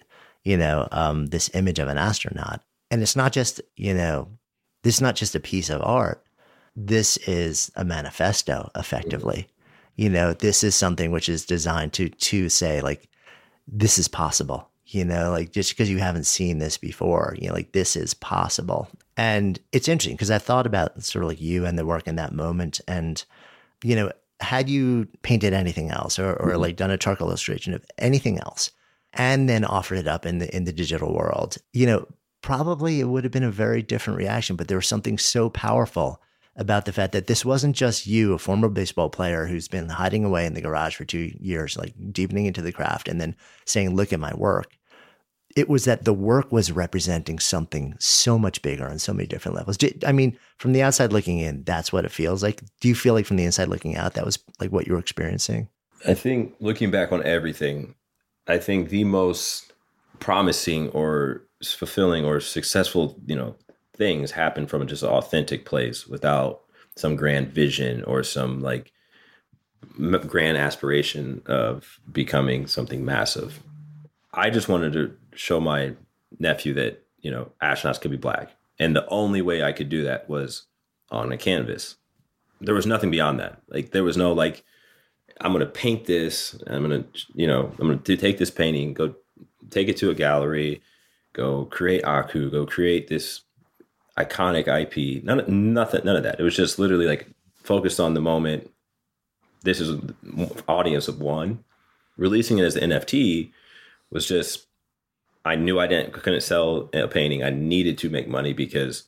you know, um, this image of an astronaut. And it's not just, you know, this is not just a piece of art. This is a manifesto, effectively. You know, this is something which is designed to to say, like, this is possible. You know, like, just because you haven't seen this before, you know, like, this is possible. And it's interesting because I thought about sort of like you and the work in that moment. And, you know, had you painted anything else or, or like done a charcoal illustration of anything else and then offered it up in the in the digital world, you know, probably it would have been a very different reaction. But there was something so powerful about the fact that this wasn't just you, a former baseball player who's been hiding away in the garage for two years, like deepening into the craft and then saying, look at my work. It was that the work was representing something so much bigger on so many different levels. I mean, from the outside looking in, that's what it feels like. Do you feel like from the inside looking out, that was like what you were experiencing? I think looking back on everything, I think the most promising or fulfilling or successful, you know, things happen from just an authentic place without some grand vision or some like m- grand aspiration of becoming something massive. I just wanted to show my nephew that, you know, astronauts could be black. And the only way I could do that was on a canvas. There was nothing beyond that. Like, there was no like, I'm going to paint this. I'm going to, you know, I'm going to take this painting, go take it to a gallery, go create Aku, go create this iconic I P. None, nothing, none of that. It was just literally like focused on the moment. This is an audience of one. Releasing it as an N F T was just, I knew I didn't couldn't sell a painting. I needed to make money because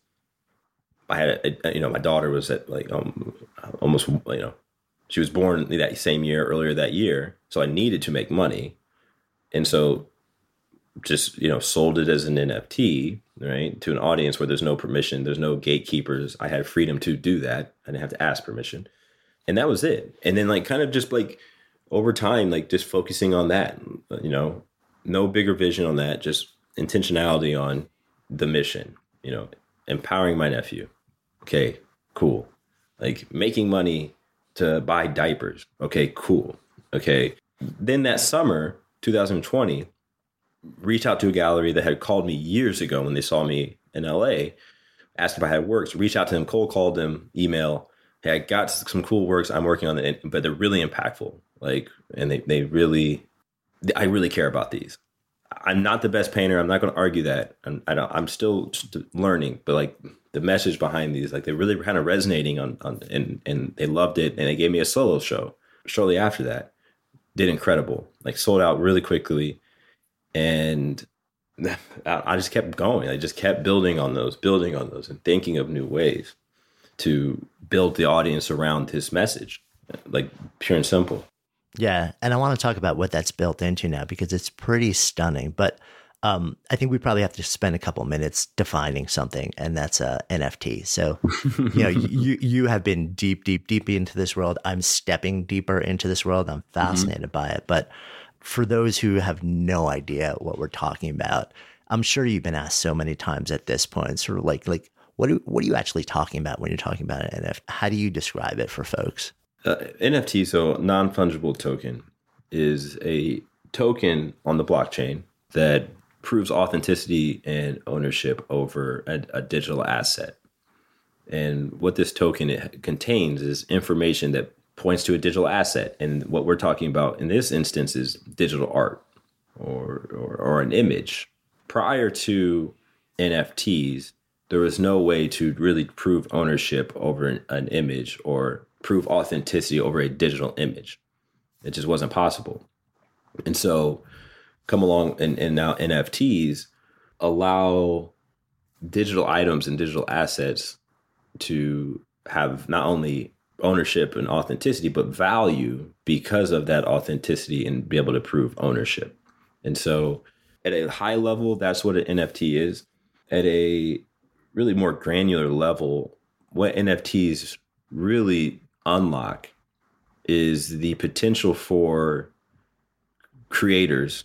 I had, a, you know, my daughter was at like um, almost, you know, she was born that same year, earlier that year. So I needed to make money. And so just, you know, sold it as an N F T, right, to an audience where there's no permission, there's no gatekeepers. I had freedom to do that. I didn't have to ask permission. And that was it. And then like kind of just like over time, like just focusing on that, you know, no bigger vision on that, just intentionality on the mission, you know, empowering my nephew. Okay, cool. Like making money to buy diapers. Okay, cool. Okay. Then that summer, two thousand twenty, reach out to a gallery that had called me years ago when they saw me in L A, asked if I had works, reach out to them, cold called them, email. Hey, I got some cool works. I'm working on it, but they're really impactful. Like, and they, they really, I really care about these. I'm not the best painter. I'm not going to argue that. I'm, I don't, I'm still learning, but like the message behind these, like they're really kind of resonating on, on, and, and they loved it. And they gave me a solo show shortly after that. Did incredible, like sold out really quickly. And I just kept going. I just kept building on those, building on those and thinking of new ways to build the audience around this message, like pure and simple. Yeah. And I want to talk about what that's built into now because it's pretty stunning. But um, I think we probably have to spend a couple minutes defining something, and that's a N F T. So, you know, you you have been deep, deep, deep into this world. I'm stepping deeper into this world. I'm fascinated mm-hmm. by it. But for those who have no idea what we're talking about, I'm sure you've been asked so many times at this point, sort of like, like what, do, what are you actually talking about when you're talking about an N F T? How do you describe it for folks? Uh, N F T, so non-fungible token, is a token on the blockchain that proves authenticity and ownership over a, a digital asset. And what this token it contains is information that points to a digital asset. And what we're talking about in this instance is digital art or, or, or an image. Prior to N F Ts, there was no way to really prove ownership over an, an image or prove authenticity over a digital image. It just wasn't possible. And so come along and, and now N F Ts allow digital items and digital assets to have not only ownership and authenticity, but value because of that authenticity and be able to prove ownership. And so at a high level, that's what an N F T is. At a really more granular level, what N F Ts really unlock is the potential for creators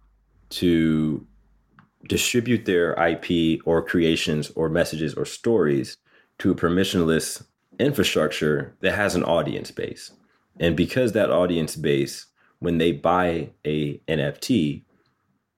to distribute their I P or creations or messages or stories to a permissionless infrastructure that has an audience base. And because that audience base, when they buy a N F T,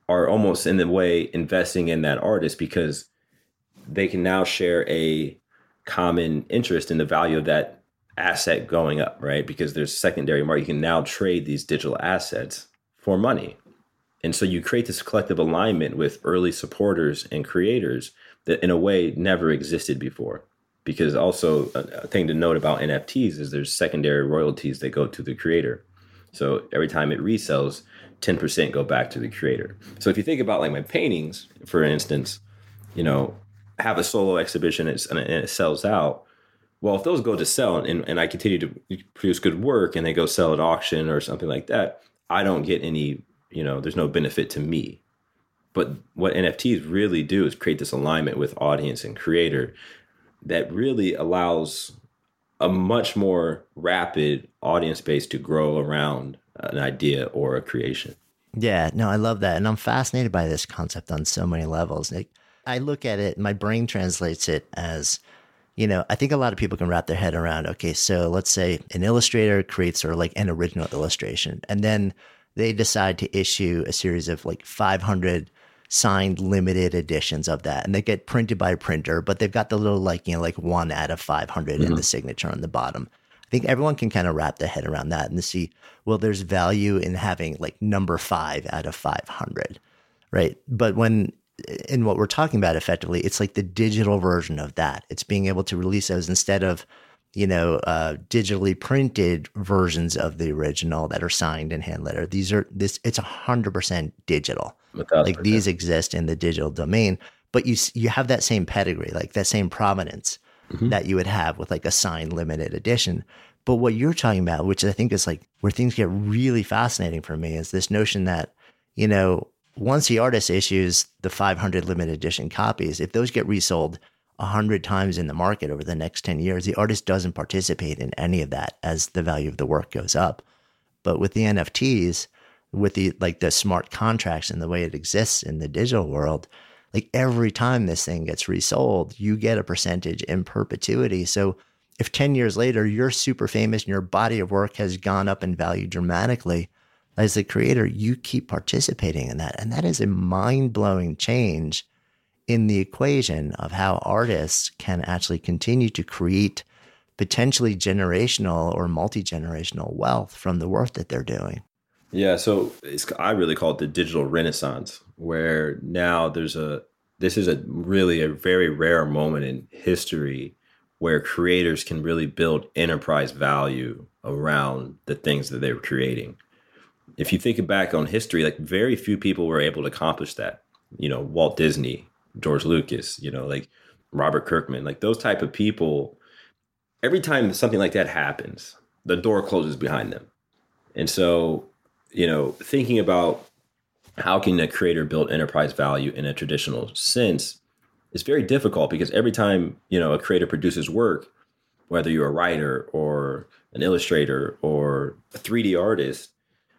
are almost in a way investing in that artist because they can now share a common interest in the value of that asset going up, right? Because there's secondary market. You can now trade these digital assets for money. And so you create this collective alignment with early supporters and creators that in a way never existed before. Because also a thing to note about N F Ts is there's secondary royalties that go to the creator. So every time it resells, ten percent go back to the creator. So if you think about like my paintings, for instance, you know, have a solo exhibition and it sells out. Well, if those go to sell and, and I continue to produce good work and they go sell at auction or something like that, I don't get any, you know, there's no benefit to me. But what N F Ts really do is create this alignment with audience and creator that really allows a much more rapid audience base to grow around an idea or a creation. Yeah, no, I love that. And I'm fascinated by this concept on so many levels. Like, I look at it, my brain translates it as, you know, I think a lot of people can wrap their head around, okay, so let's say an illustrator creates or like an original illustration, and then they decide to issue a series of like five hundred signed limited editions of that. And they get printed by a printer, but they've got the little like, you know, like one out of five hundred mm-hmm. in the signature on the bottom. I think everyone can kind of wrap their head around that and to see, well, there's value in having like number five out of five hundred, right? But when, in what we're talking about effectively, it's like the digital version of that. It's being able to release those instead of, you know, uh, digitally printed versions of the original that are signed and hand lettered. These are this, it's a hundred percent digital. Without like these exist in the digital domain, but you, you have that same pedigree, like that same provenance mm-hmm. that you would have with like a signed limited edition. But what you're talking about, which I think is like where things get really fascinating for me, is this notion that, you know, once the artist issues the five hundred limited edition copies, if those get resold one hundred times in the market over the next ten years, the artist doesn't participate in any of that as the value of the work goes up. But with the N F Ts, with the like the smart contracts and the way it exists in the digital world, like every time this thing gets resold, you get a percentage in perpetuity. So if ten years later you're super famous and your body of work has gone up in value dramatically, as the creator, you keep participating in that. And that is a mind-blowing change in the equation of how artists can actually continue to create potentially generational or multi-generational wealth from the work that they're doing. Yeah, so it's, I really call it the digital renaissance, where now there's a, this is a really a very rare moment in history where creators can really build enterprise value around the things that they were creating. If you think back on history, like very few people were able to accomplish that. You know, Walt Disney, George Lucas, you know, like Robert Kirkman, like those type of people, every time something like that happens, the door closes behind them. And so, you know, thinking about how can a creator build enterprise value in a traditional sense is very difficult because every time, you know, a creator produces work, whether you're a writer or an illustrator or a three D artist,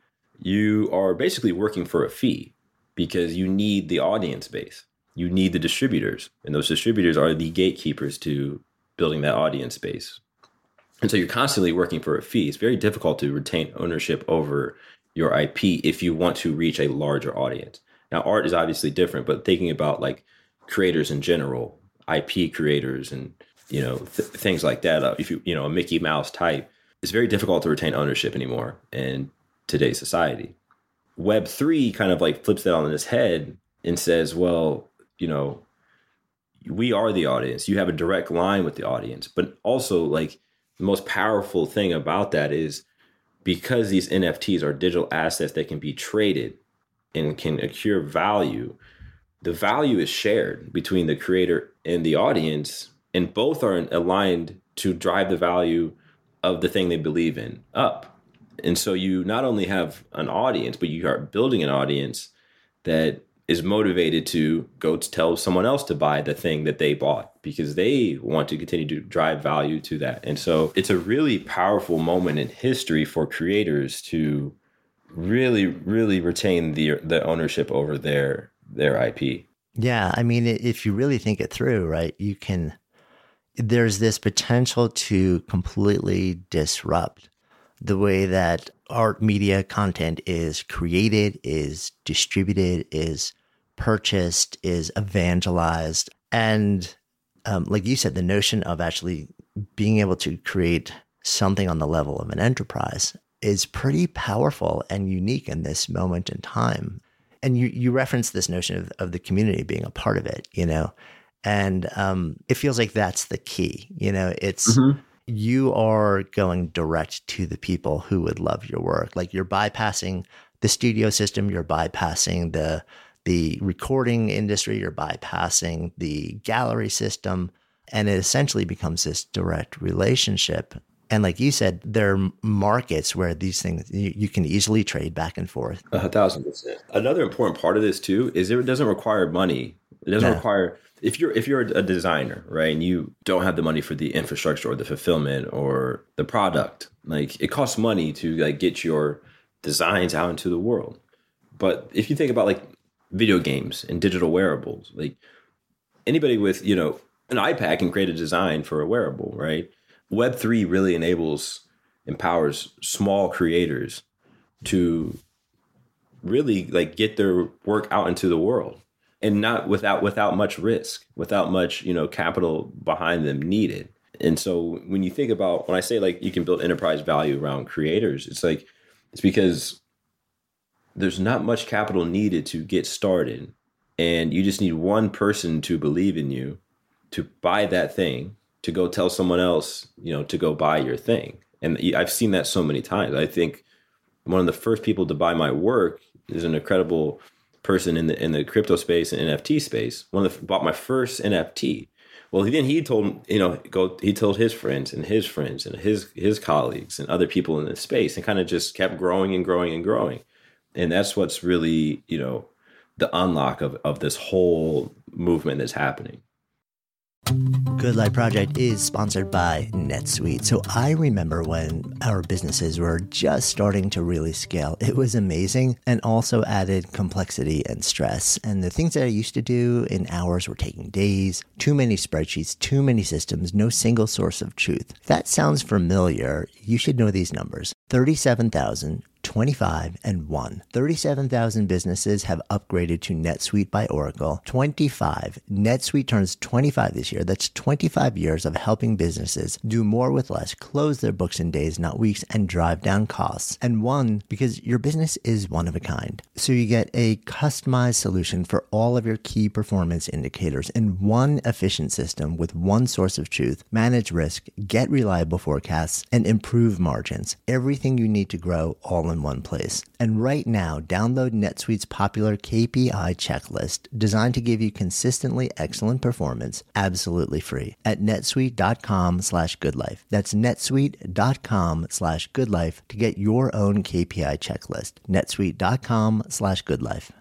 you are basically working for a fee because you need the audience base. You need the distributors, and those distributors are the gatekeepers to building that audience base. And so you're constantly working for a fee. It's very difficult to retain ownership over your I P if you want to reach a larger audience. Now, art is obviously different, but thinking about like creators in general, I P creators and, you know, th- things like that, uh, if you, you know, a Mickey Mouse type, it's very difficult to retain ownership anymore in today's society. Web three kind of like flips that on its head and says, well, you know, we are the audience. You have a direct line with the audience. But also, like, the most powerful thing about that is because these N F Ts are digital assets that can be traded and can accrue value, the value is shared between the creator and the audience, and both are aligned to drive the value of the thing they believe in up. And so you not only have an audience, but you are building an audience that is motivated to go to tell someone else to buy the thing that they bought because they want to continue to drive value to that. And so it's a really powerful moment in history for creators to really, really retain the the ownership over their their I P. Yeah, I mean, if you really think it through, right, you can, there's this potential to completely disrupt the way that art media content is created, is distributed, is purchased, is evangelized. And um, like you said, the notion of actually being able to create something on the level of an enterprise is pretty powerful and unique in this moment in time. And you you referenced this notion of, of the community being a part of it, you know, and um, it feels like that's the key. You know, it's mm-hmm. you are going direct to the people who would love your work. Like you're bypassing the studio system, you're bypassing the the recording industry, you're bypassing the gallery system, and it essentially becomes this direct relationship. And like you said, there are markets where these things, you, you can easily trade back and forth. A thousand percent. Another important part of this too is it doesn't require money. It doesn't no. require, if you're if you're a designer, right, and you don't have the money for the infrastructure or the fulfillment or the product, like it costs money to like get your designs out into the world. But if you think about like video games and digital wearables, like anybody with, you know, an iPad can create a design for a wearable, right? Web three really enables, empowers small creators to really like get their work out into the world, and not without without much risk, without much, you know, capital behind them needed. And so when you think about, when I say like you can build enterprise value around creators, it's like, it's because there's not much capital needed to get started. And you just need one person to believe in you, to buy that thing, to go tell someone else, you know, to go buy your thing. And I've seen that so many times. I think one of the first people to buy my work is an incredible person in the in the crypto space and N F T space. One of the bought my first N F T. Well, then he told, you know, go. He told his friends and his friends and his his colleagues and other people in the space, and kind of just kept growing and growing and growing. And that's what's really, you know, the unlock of of this whole movement that's happening. Good Life Project is sponsored by NetSuite. So I remember when our businesses were just starting to really scale. It was amazing and also added complexity and stress. And the things that I used to do in hours were taking days, too many spreadsheets, too many systems, no single source of truth. If that sounds familiar, you should know these numbers. thirty-seven thousand, twenty-five, and one. thirty-seven thousand businesses have upgraded to NetSuite by Oracle. twenty-five. NetSuite turns twenty-five this year. That's twenty-five years of helping businesses do more with less, close their books in days, not weeks, and drive down costs. And one, because your business is one of a kind. So you get a customized solution for all of your key performance indicators in one efficient system with one source of truth, manage risk, get reliable forecasts, and improve margins. Everything you need to grow all in one place. And right now, download NetSuite's popular K P I checklist designed to give you consistently excellent performance absolutely free at netsuite.com slash goodlife. That's netsuite.com slash goodlife to get your own K P I checklist. netsuite.com slash goodlife.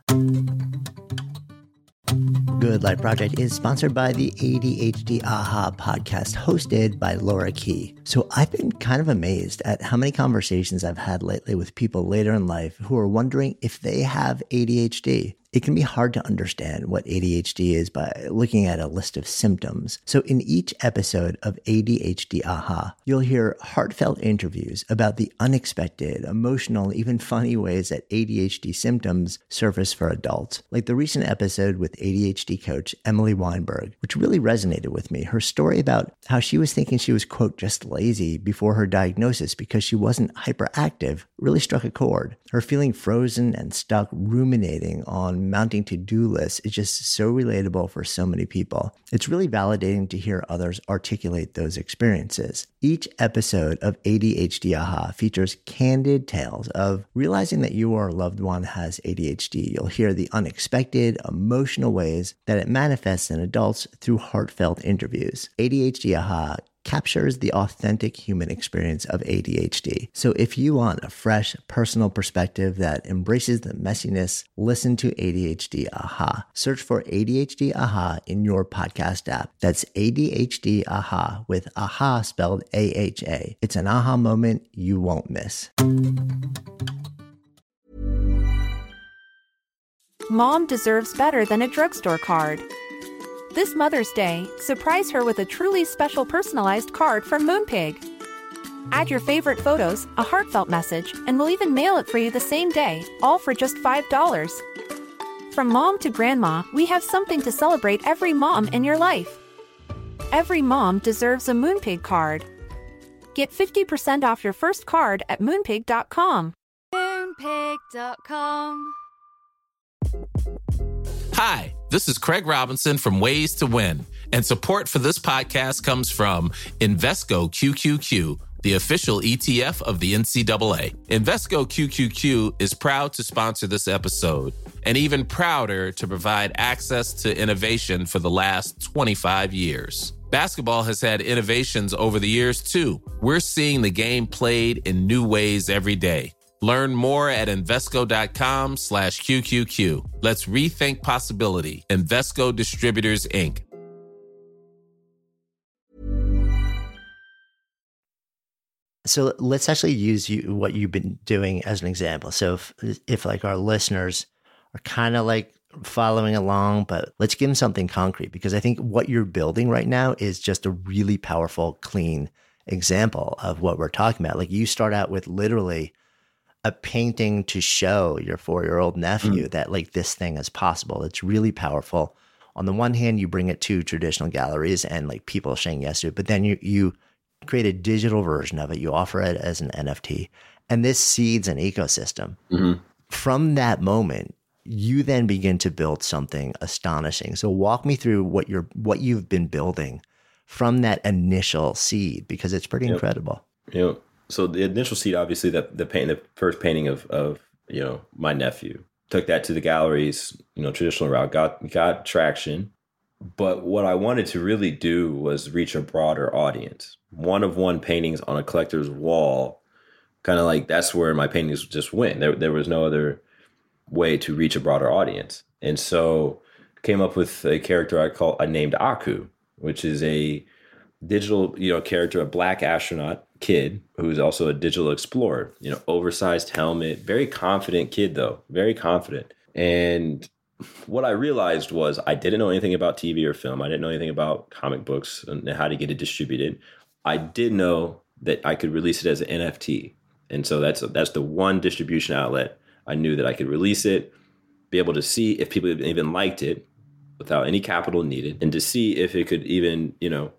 Good Life Project is sponsored by the A D H D Aha podcast, hosted by Laura Key. So I've been kind of amazed at how many conversations I've had lately with people later in life who are wondering if they have A D H D. It can be hard to understand what A D H D is by looking at a list of symptoms. So in each episode of A D H D Aha, you'll hear heartfelt interviews about the unexpected, emotional, even funny ways that A D H D symptoms surface for adults. Like the recent episode with A D H D coach Emily Weinberg, which really resonated with me. Her story about how she was thinking she was, quote, just lazy before her diagnosis because she wasn't hyperactive really struck a chord. Her feeling frozen and stuck ruminating on mounting to-do lists is just so relatable for so many people. It's really validating to hear others articulate those experiences. Each episode of A D H D Aha features candid tales of realizing that you or a loved one has A D H D. You'll hear the unexpected, emotional ways that it manifests in adults through heartfelt interviews. A D H D Aha captures the authentic human experience of A D H D. So if you want a fresh, personal perspective that embraces the messiness, listen to A D H D Aha. Search for A D H D Aha in your podcast app. That's A D H D Aha with Aha spelled A H A. It's an aha moment you won't miss. Mom deserves better than a drugstore card. This Mother's Day, surprise her with a truly special personalized card from Moonpig. Add your favorite photos, a heartfelt message, and we'll even mail it for you the same day, all for just five dollars. From mom to grandma, we have something to celebrate every mom in your life. Every mom deserves a Moonpig card. Get fifty percent off your first card at moonpig dot com. Moonpig dot com. Hi, this is Craig Robinson from Ways to Win, and support for this podcast comes from Invesco Q Q Q, the official E T F of the N C double A. Invesco Q Q Q is proud to sponsor this episode, and even prouder to provide access to innovation for the last twenty-five years. Basketball has had innovations over the years, too. We're seeing the game played in new ways every day. Learn more at Invesco.com slash QQQ. Let's rethink possibility. Invesco Distributors, Incorporated. So let's actually use you what you've been doing as an example. So if, if like our listeners are kind of like following along, but let's give them something concrete, because I think what you're building right now is just a really powerful, clean example of what we're talking about. Like you start out with literally a painting to show your four-year-old nephew mm. that like this thing is possible. It's really powerful. On the one hand, you bring it to traditional galleries and like people saying yes to it, but then you you create a digital version of it. You offer it as an N F T, and this seeds an ecosystem. Mm-hmm. From that moment, you then begin to build something astonishing. So walk me through what you're what you've been building from that initial seed, because it's pretty yep. incredible. Yeah. So the initial seed, obviously, the the paint, the first painting of of you know my nephew, took that to the galleries, you know, traditional route, got got traction. But what I wanted to really do was reach a broader audience. One of one paintings on a collector's wall, kind of like that's where my paintings just went. There there was no other way to reach a broader audience, and so came up with a character I call I named Aku, which is a digital, you know, character, a black astronaut kid who's also a digital explorer, you know, oversized helmet, very confident kid though, very confident. And what I realized was I didn't know anything about T V or film. I didn't know anything about comic books and how to get it distributed. I did know that I could release it as an N F T. And so that's that's the one distribution outlet. I knew that I could release it, be able to see if people even liked it without any capital needed, and to see if it could even, you know,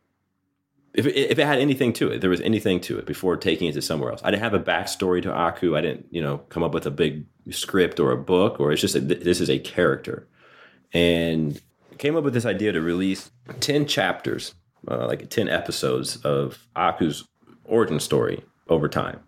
If it, if it had anything to it, there was anything to it before taking it to somewhere else. I didn't have a backstory to Aku. I didn't, you know, come up with a big script or a book, or it's just a, this is a character. And came up with this idea to release ten chapters, uh, like ten episodes of Aku's origin story over time.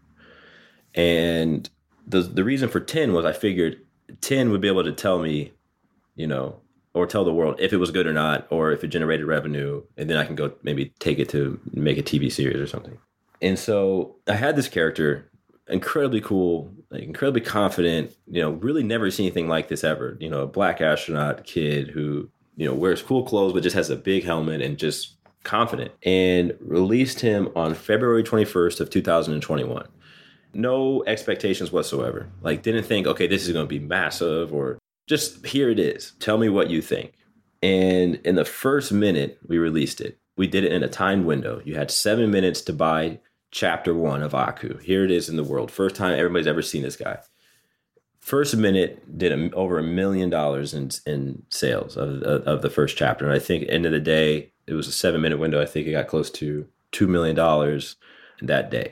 And the the reason for ten was I figured ten would be able to tell me, you know, or tell the world if it was good or not, or if it generated revenue, and then I can go maybe take it to make a T V series or something. And so I had this character, incredibly cool, like incredibly confident, you know, really never seen anything like this ever. You know, a black astronaut kid who, you know, wears cool clothes, but just has a big helmet and just confident, and released him on February twenty-first of two thousand twenty-one. No expectations whatsoever. Like didn't think, okay, this is going to be massive, or just here it is. Tell me what you think. And in the first minute we released it, we did it in a timed window. You had seven minutes to buy chapter one of Aku. Here it is in the world. First time everybody's ever seen this guy. First minute did a, over a million dollars in in sales of, of of the first chapter. And I think at the end of the day, it was a seven minute window. I think it got close to two million dollars that day.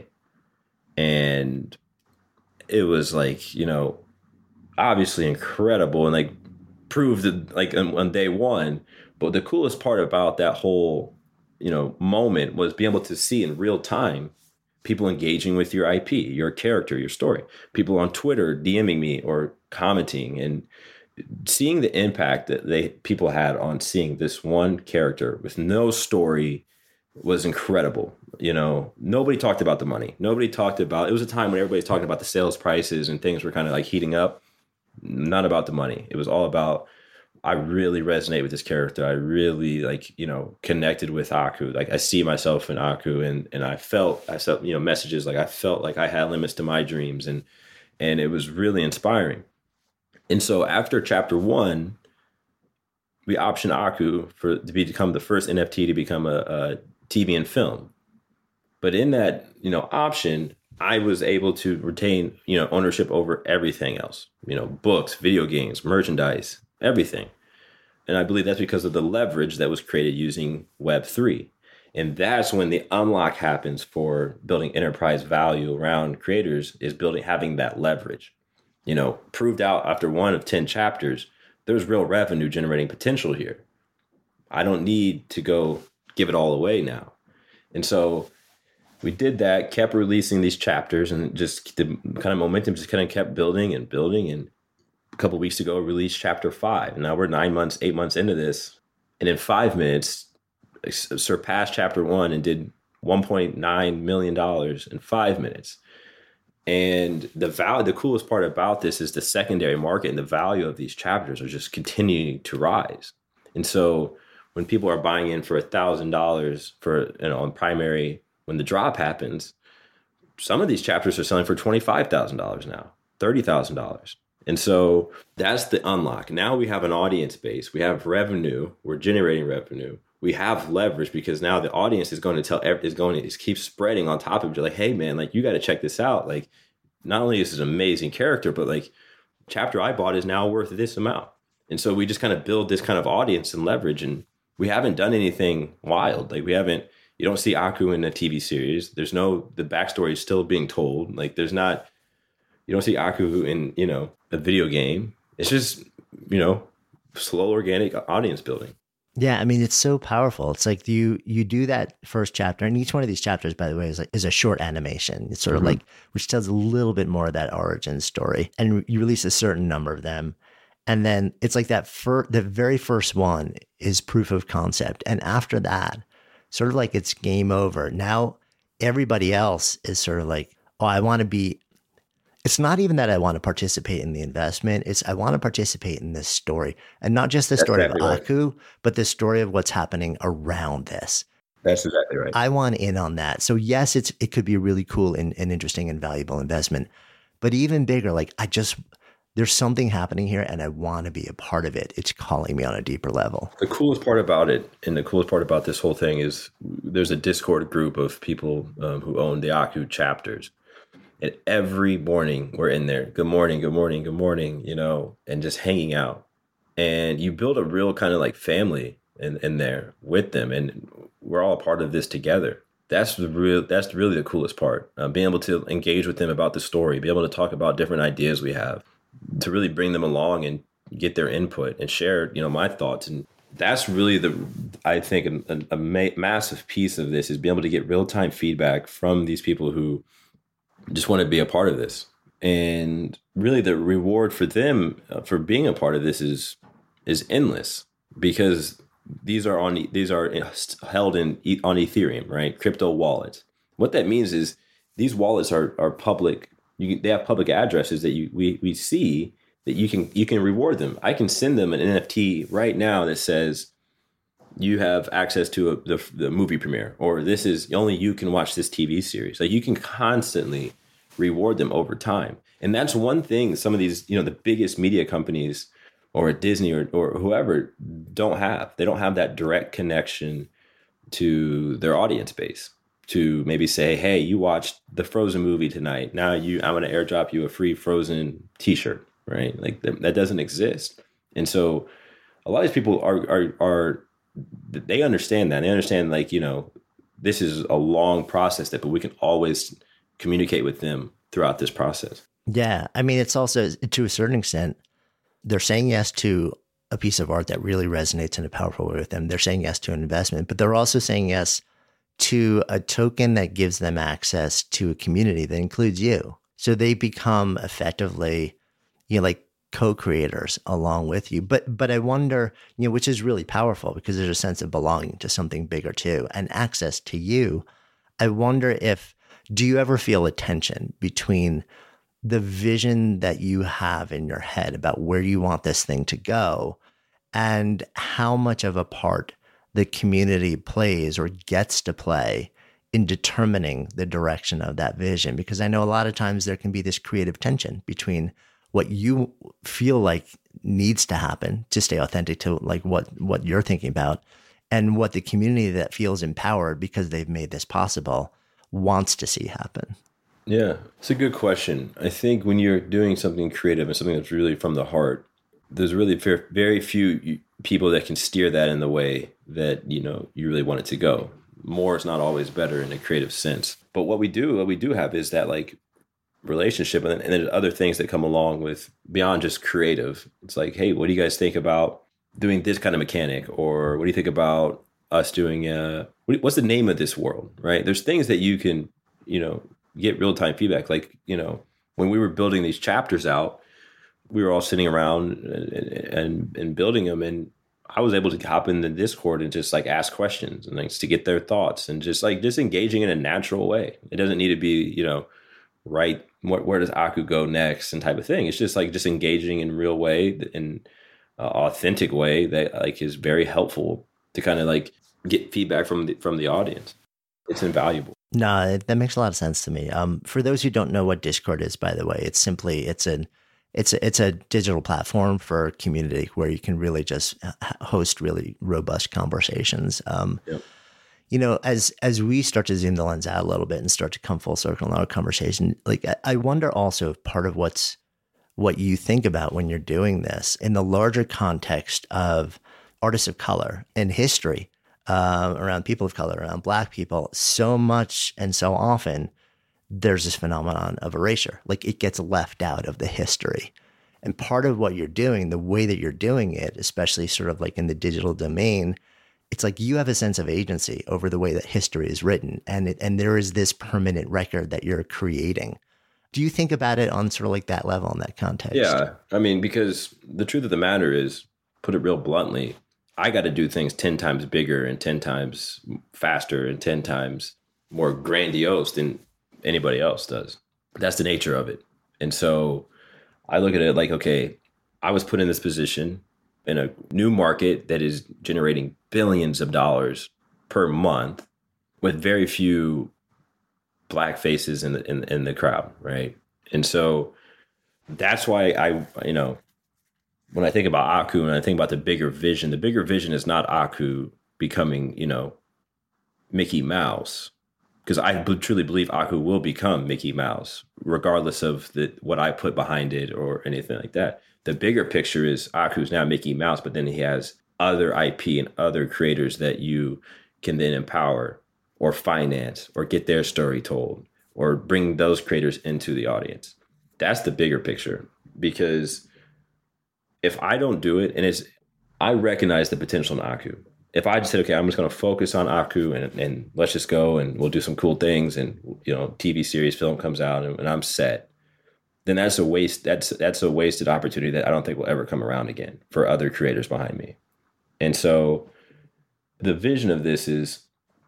And it was like, you know, obviously incredible, and like proved it like on, on day one. But the coolest part about that whole, you know, moment was being able to see in real time people engaging with your I P, your character, your story, people on Twitter DMing me or commenting, and seeing the impact that they people had on seeing this one character with no story was incredible. You know, nobody talked about the money. Nobody talked about, it was a time when everybody's talking about the sales prices and things were kind of like heating up. Not about the money. It was all about, I really resonate with this character. I really like, you know, connected with Aku. Like I see myself in Aku, and and I felt, I felt, you know, messages like I felt like I had limits to my dreams, and and it was really inspiring. And so after chapter one, we optioned Aku for to become the first N F T to become a, a T V and film. But in that, you know, option, I was able to retain, you know, ownership over everything else, you know, books, video games, merchandise, everything. And I believe that's because of the leverage that was created using Web three. And that's when the unlock happens for building enterprise value around creators, is building, having that leverage. You know, proved out after one of ten chapters, there's real revenue generating potential here. I don't need to go give it all away now. And so we did that, kept releasing these chapters, and just the kind of momentum just kind of kept building and building. And a couple of weeks ago, released chapter five. And now we're nine months, eight months into this. And in five minutes, surpassed chapter one and did one point nine million dollars in five minutes. And the value, the coolest part about this is the secondary market and the value of these chapters are just continuing to rise. And so when people are buying in for a thousand dollars for, you know, on primary, when the drop happens, some of these chapters are selling for twenty-five thousand dollars now, thirty thousand dollars. And so that's the unlock. Now we have an audience base. We have revenue. We're generating revenue. We have leverage because now the audience is going to tell, is going to keep spreading on top of it. You're like, hey, man, like, you got to check this out. Like, not only is this an amazing character, but like, chapter I bought is now worth this amount. And so we just kind of build this kind of audience and leverage. And we haven't done anything wild. Like, we haven't, you don't see Aku in a T V series. There's no, the backstory is still being told. Like, there's not, you don't see Aku in, you know, a video game. It's just, you know, slow, organic audience building. Yeah, I mean, it's so powerful. It's like you you do that first chapter, and each one of these chapters, by the way, is like is a short animation. It's sort of mm-hmm. like, which tells a little bit more of that origin story. And you release a certain number of them, and then it's like that. Fir- the very first one is proof of concept, and after that, sort of like it's game over. Now everybody else is sort of like, oh, I want to be. It's not even that I want to participate in the investment. It's I want to participate in this story, and not just the story exactly of Aku, right. but the story of what's happening around this. That's exactly right. I want in on that. So yes, it's it could be a really cool and, and interesting and valuable investment, but even bigger, like I just there's something happening here, and I want to be a part of it. It's calling me on a deeper level. The coolest part about it, and the coolest part about this whole thing, is there's a Discord group of people um, who own the Aku chapters. And every morning we're in there. Good morning, good morning, good morning, you know, and just hanging out. And you build a real kind of like family in, in there with them. And we're all a part of this together. That's the real, that's really the coolest part. Uh, being able to engage with them about the story, be able to talk about different ideas we have, to really bring them along and get their input and share, you know, my thoughts. And that's really the, I think, a, a ma- massive piece of this is being able to get real-time feedback from these people who just want to be a part of this. And really the reward for them uh, for being a part of this is is endless, because these are on these are held in on Ethereum, right? Crypto wallets. What that means is these wallets are are public. You, they have public addresses that you we we see that you can you can reward them. I can send them an N F T right now that says you have access to a, the, the movie premiere, or this is only you can watch this T V series. Like, you can constantly reward them over time. And that's one thing some of these, you know, the biggest media companies or at Disney or, or whoever don't have. They don't have that direct connection to their audience base to maybe say, hey, you watched the Frozen movie tonight. Now you, I'm going to airdrop you a free Frozen t-shirt, right? Like that, that doesn't exist. And so a lot of these people are, are, are, they understand that. They understand, like, you know, this is a long process, that, but we can always communicate with them throughout this process. Yeah. I mean, it's also, to a certain extent, they're saying yes to a piece of art that really resonates in a powerful way with them. They're saying yes to an investment, but they're also saying yes to a token that gives them access to a community that includes you. So they become effectively, you know, like co-creators along with you. But but I wonder, you know, which is really powerful because there's a sense of belonging to something bigger too, and access to you. I wonder if, do you ever feel a tension between the vision that you have in your head about where you want this thing to go and how much of a part the community plays or gets to play in determining the direction of that vision? Because I know a lot of times there can be this creative tension between what you feel like needs to happen to stay authentic to like what, what you're thinking about, and what the community that feels empowered because they've made this possible wants to see happen? Yeah, it's a good question. I think when you're doing something creative and something that's really from the heart, there's really very few people that can steer that in the way that, you know, you really want it to go. More is not always better in a creative sense. But what we do, what we do have is that like relationship, and then, and then other things that come along with beyond just creative. It's like, hey, what do you guys think about doing this kind of mechanic? Or what do you think about us doing, uh, what's the name of this world, right? There's things that you can, you know, get real-time feedback. Like, you know, when we were building these chapters out, we were all sitting around and, and, and building them. And I was able to hop in the Discord and just like ask questions and like to get their thoughts and just like just engaging in a natural way. It doesn't need to be, you know, right. Where, where does Aku go next and type of thing. It's just like just engaging in real way, in an authentic way that like is very helpful to kind of like get feedback from the, from the audience. It's invaluable. No, that makes a lot of sense to me. Um, for those who don't know what Discord is, by the way, it's simply it's an it's a, it's a digital platform for community where you can really just host really robust conversations. Um, yep. You know, as as we start to zoom the lens out a little bit and start to come full circle in our conversation, like I wonder also if part of what's what you think about when you're doing this in the larger context of artists of color and history. Uh, around people of color, around Black people, so much and so often there's this phenomenon of erasure. Like it gets left out of the history. And part of what you're doing, the way that you're doing it, especially sort of like in the digital domain, it's like you have a sense of agency over the way that history is written. And it, and there is this permanent record that you're creating. Do you think about it on sort of like that level in that context? Yeah. I mean, because the truth of the matter is, put it real bluntly, I got to do things ten times bigger and ten times faster and ten times more grandiose than anybody else does. That's the nature of it. And so I look at it like, okay, I was put in this position in a new market that is generating billions of dollars per month with very few Black faces in the, in, in the crowd, right? And so that's why I, you know, when I think about Aku and I think about the bigger vision, the bigger vision is not Aku becoming, you know, Mickey Mouse, because I truly believe Aku will become Mickey Mouse, regardless of the what I put behind it or anything like that. The bigger picture is Aku's now Mickey Mouse, but then he has other I P and other creators that you can then empower or finance or get their story told or bring those creators into the audience. That's the bigger picture, because if I don't do it, and it's, I recognize the potential in Aku. If I just said, okay, I'm just going to focus on Aku and, and let's just go and we'll do some cool things and, you know, T V series, film comes out and, and I'm set, then that's a waste. That's, that's a wasted opportunity that I don't think will ever come around again for other creators behind me. And so the vision of this is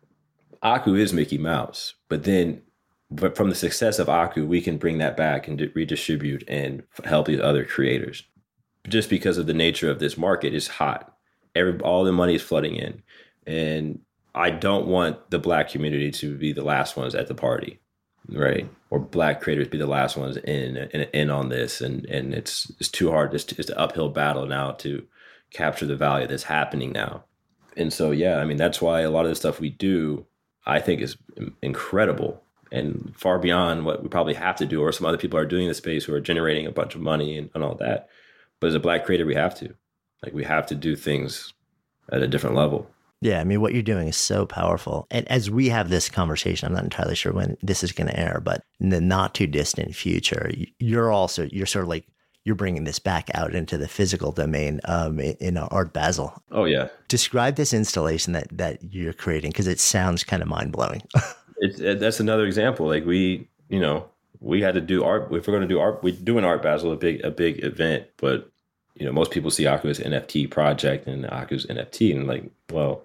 Aku is Mickey Mouse, but then but from the success of Aku, we can bring that back and redistribute and help these other creators. Just because of the nature of this market is hot. Every, all the money is flooding in. And I don't want the Black community to be the last ones at the party, right? Or Black creators be the last ones in in, in on this. And, and it's it's too hard. It's, it's an uphill battle now to capture the value that's happening now. And so, yeah, I mean, that's why a lot of the stuff we do, I think is incredible and far beyond what we probably have to do, or some other people are doing in the space who are generating a bunch of money and, and all that. But as a Black creator, we have to. Like, we have to do things at a different level. Yeah, I mean, what you're doing is so powerful. And as we have this conversation, I'm not entirely sure when this is going to air, but in the not too distant future, you're also, you're sort of like, you're bringing this back out into the physical domain um, in Art Basel. Oh, yeah. Describe this installation that that you're creating, because it sounds kind of mind-blowing. it's, it, that's another example. Like, we, you know, we had to do art. If we're going to do art, we do an Art Basel, a big a big event. But, you know, most people see Aku as an N F T project and Aku's N F T. And like, well,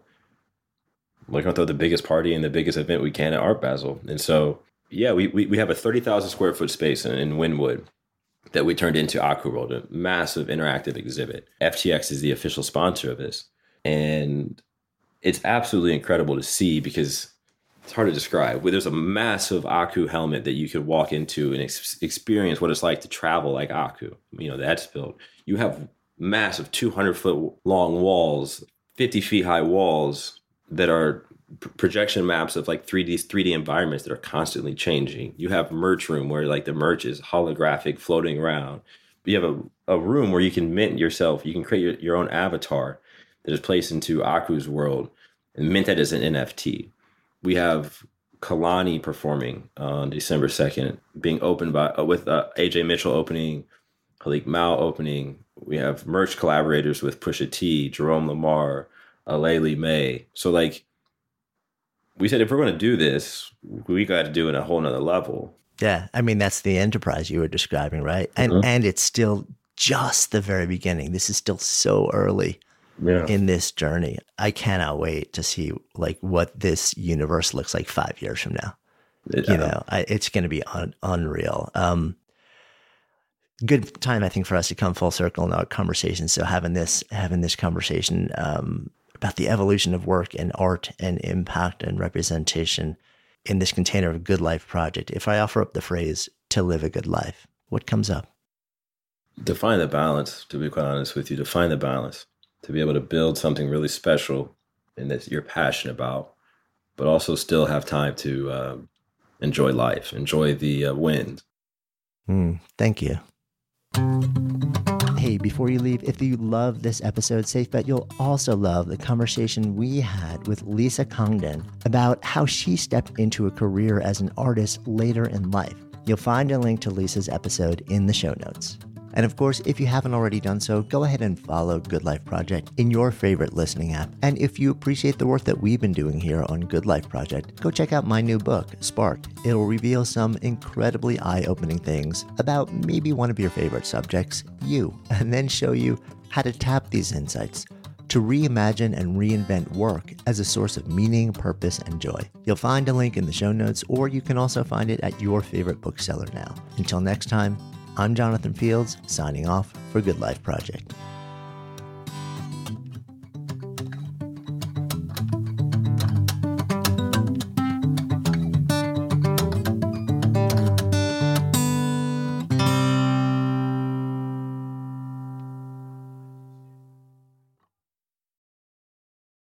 we're going to throw the biggest party and the biggest event we can at Art Basel. And so, yeah, we we, we have a thirty thousand square foot space in, in Wynwood that we turned into Aku World, a massive interactive exhibit. F T X is the official sponsor of this. And it's absolutely incredible to see, because it's hard to describe. There's a massive Aku helmet that you could walk into and ex- experience what it's like to travel like Aku. You know, that's built. You have massive two hundred foot long walls, fifty feet high walls that are p- projection maps of like three D three D environments that are constantly changing. You have merch room where like the merch is holographic floating around. You have a, a room where you can mint yourself. You can create your, your own avatar that is placed into Aku's world and mint that as an N F T. We have Kalani performing on December second, being opened by uh, with uh, A J Mitchell opening, Halik Mao opening. We have merch collaborators with Pusha T, Jerome Lamar, Alayli May. So like we said, if we're going to do this, we got to do it at a whole nother level. Yeah. I mean, that's the enterprise you were describing, right? And mm-hmm. and it's still just the very beginning. This is still so early yeah. in this journey. I cannot wait to see like what this universe looks like five years from now. It, you know, I, it's going to be un, unreal. Um, good time, I think, for us to come full circle in our conversation. So having this, having this conversation um, about the evolution of work and art and impact and representation in this container of Good Life Project. If I offer up the phrase "to live a good life," what comes up? Define the balance. To be quite honest with you, define the balance. To be able to build something really special and that you're passionate about, but also still have time to uh, enjoy life, enjoy the uh, wins. Mm, thank you. Hey, before you leave, if you love this episode, safe bet you'll also love the conversation we had with Lisa Congdon about how she stepped into a career as an artist later in life. You'll find a link to Lisa's episode in the show notes. And of course, if you haven't already done so, go ahead and follow Good Life Project in your favorite listening app. And if you appreciate the work that we've been doing here on Good Life Project, go check out my new book, Sparked. It'll reveal some incredibly eye-opening things about maybe one of your favorite subjects, you, and then show you how to tap these insights to reimagine and reinvent work as a source of meaning, purpose, and joy. You'll find a link in the show notes, or you can also find it at your favorite bookseller now. Until next time, I'm Jonathan Fields, signing off for Good Life Project.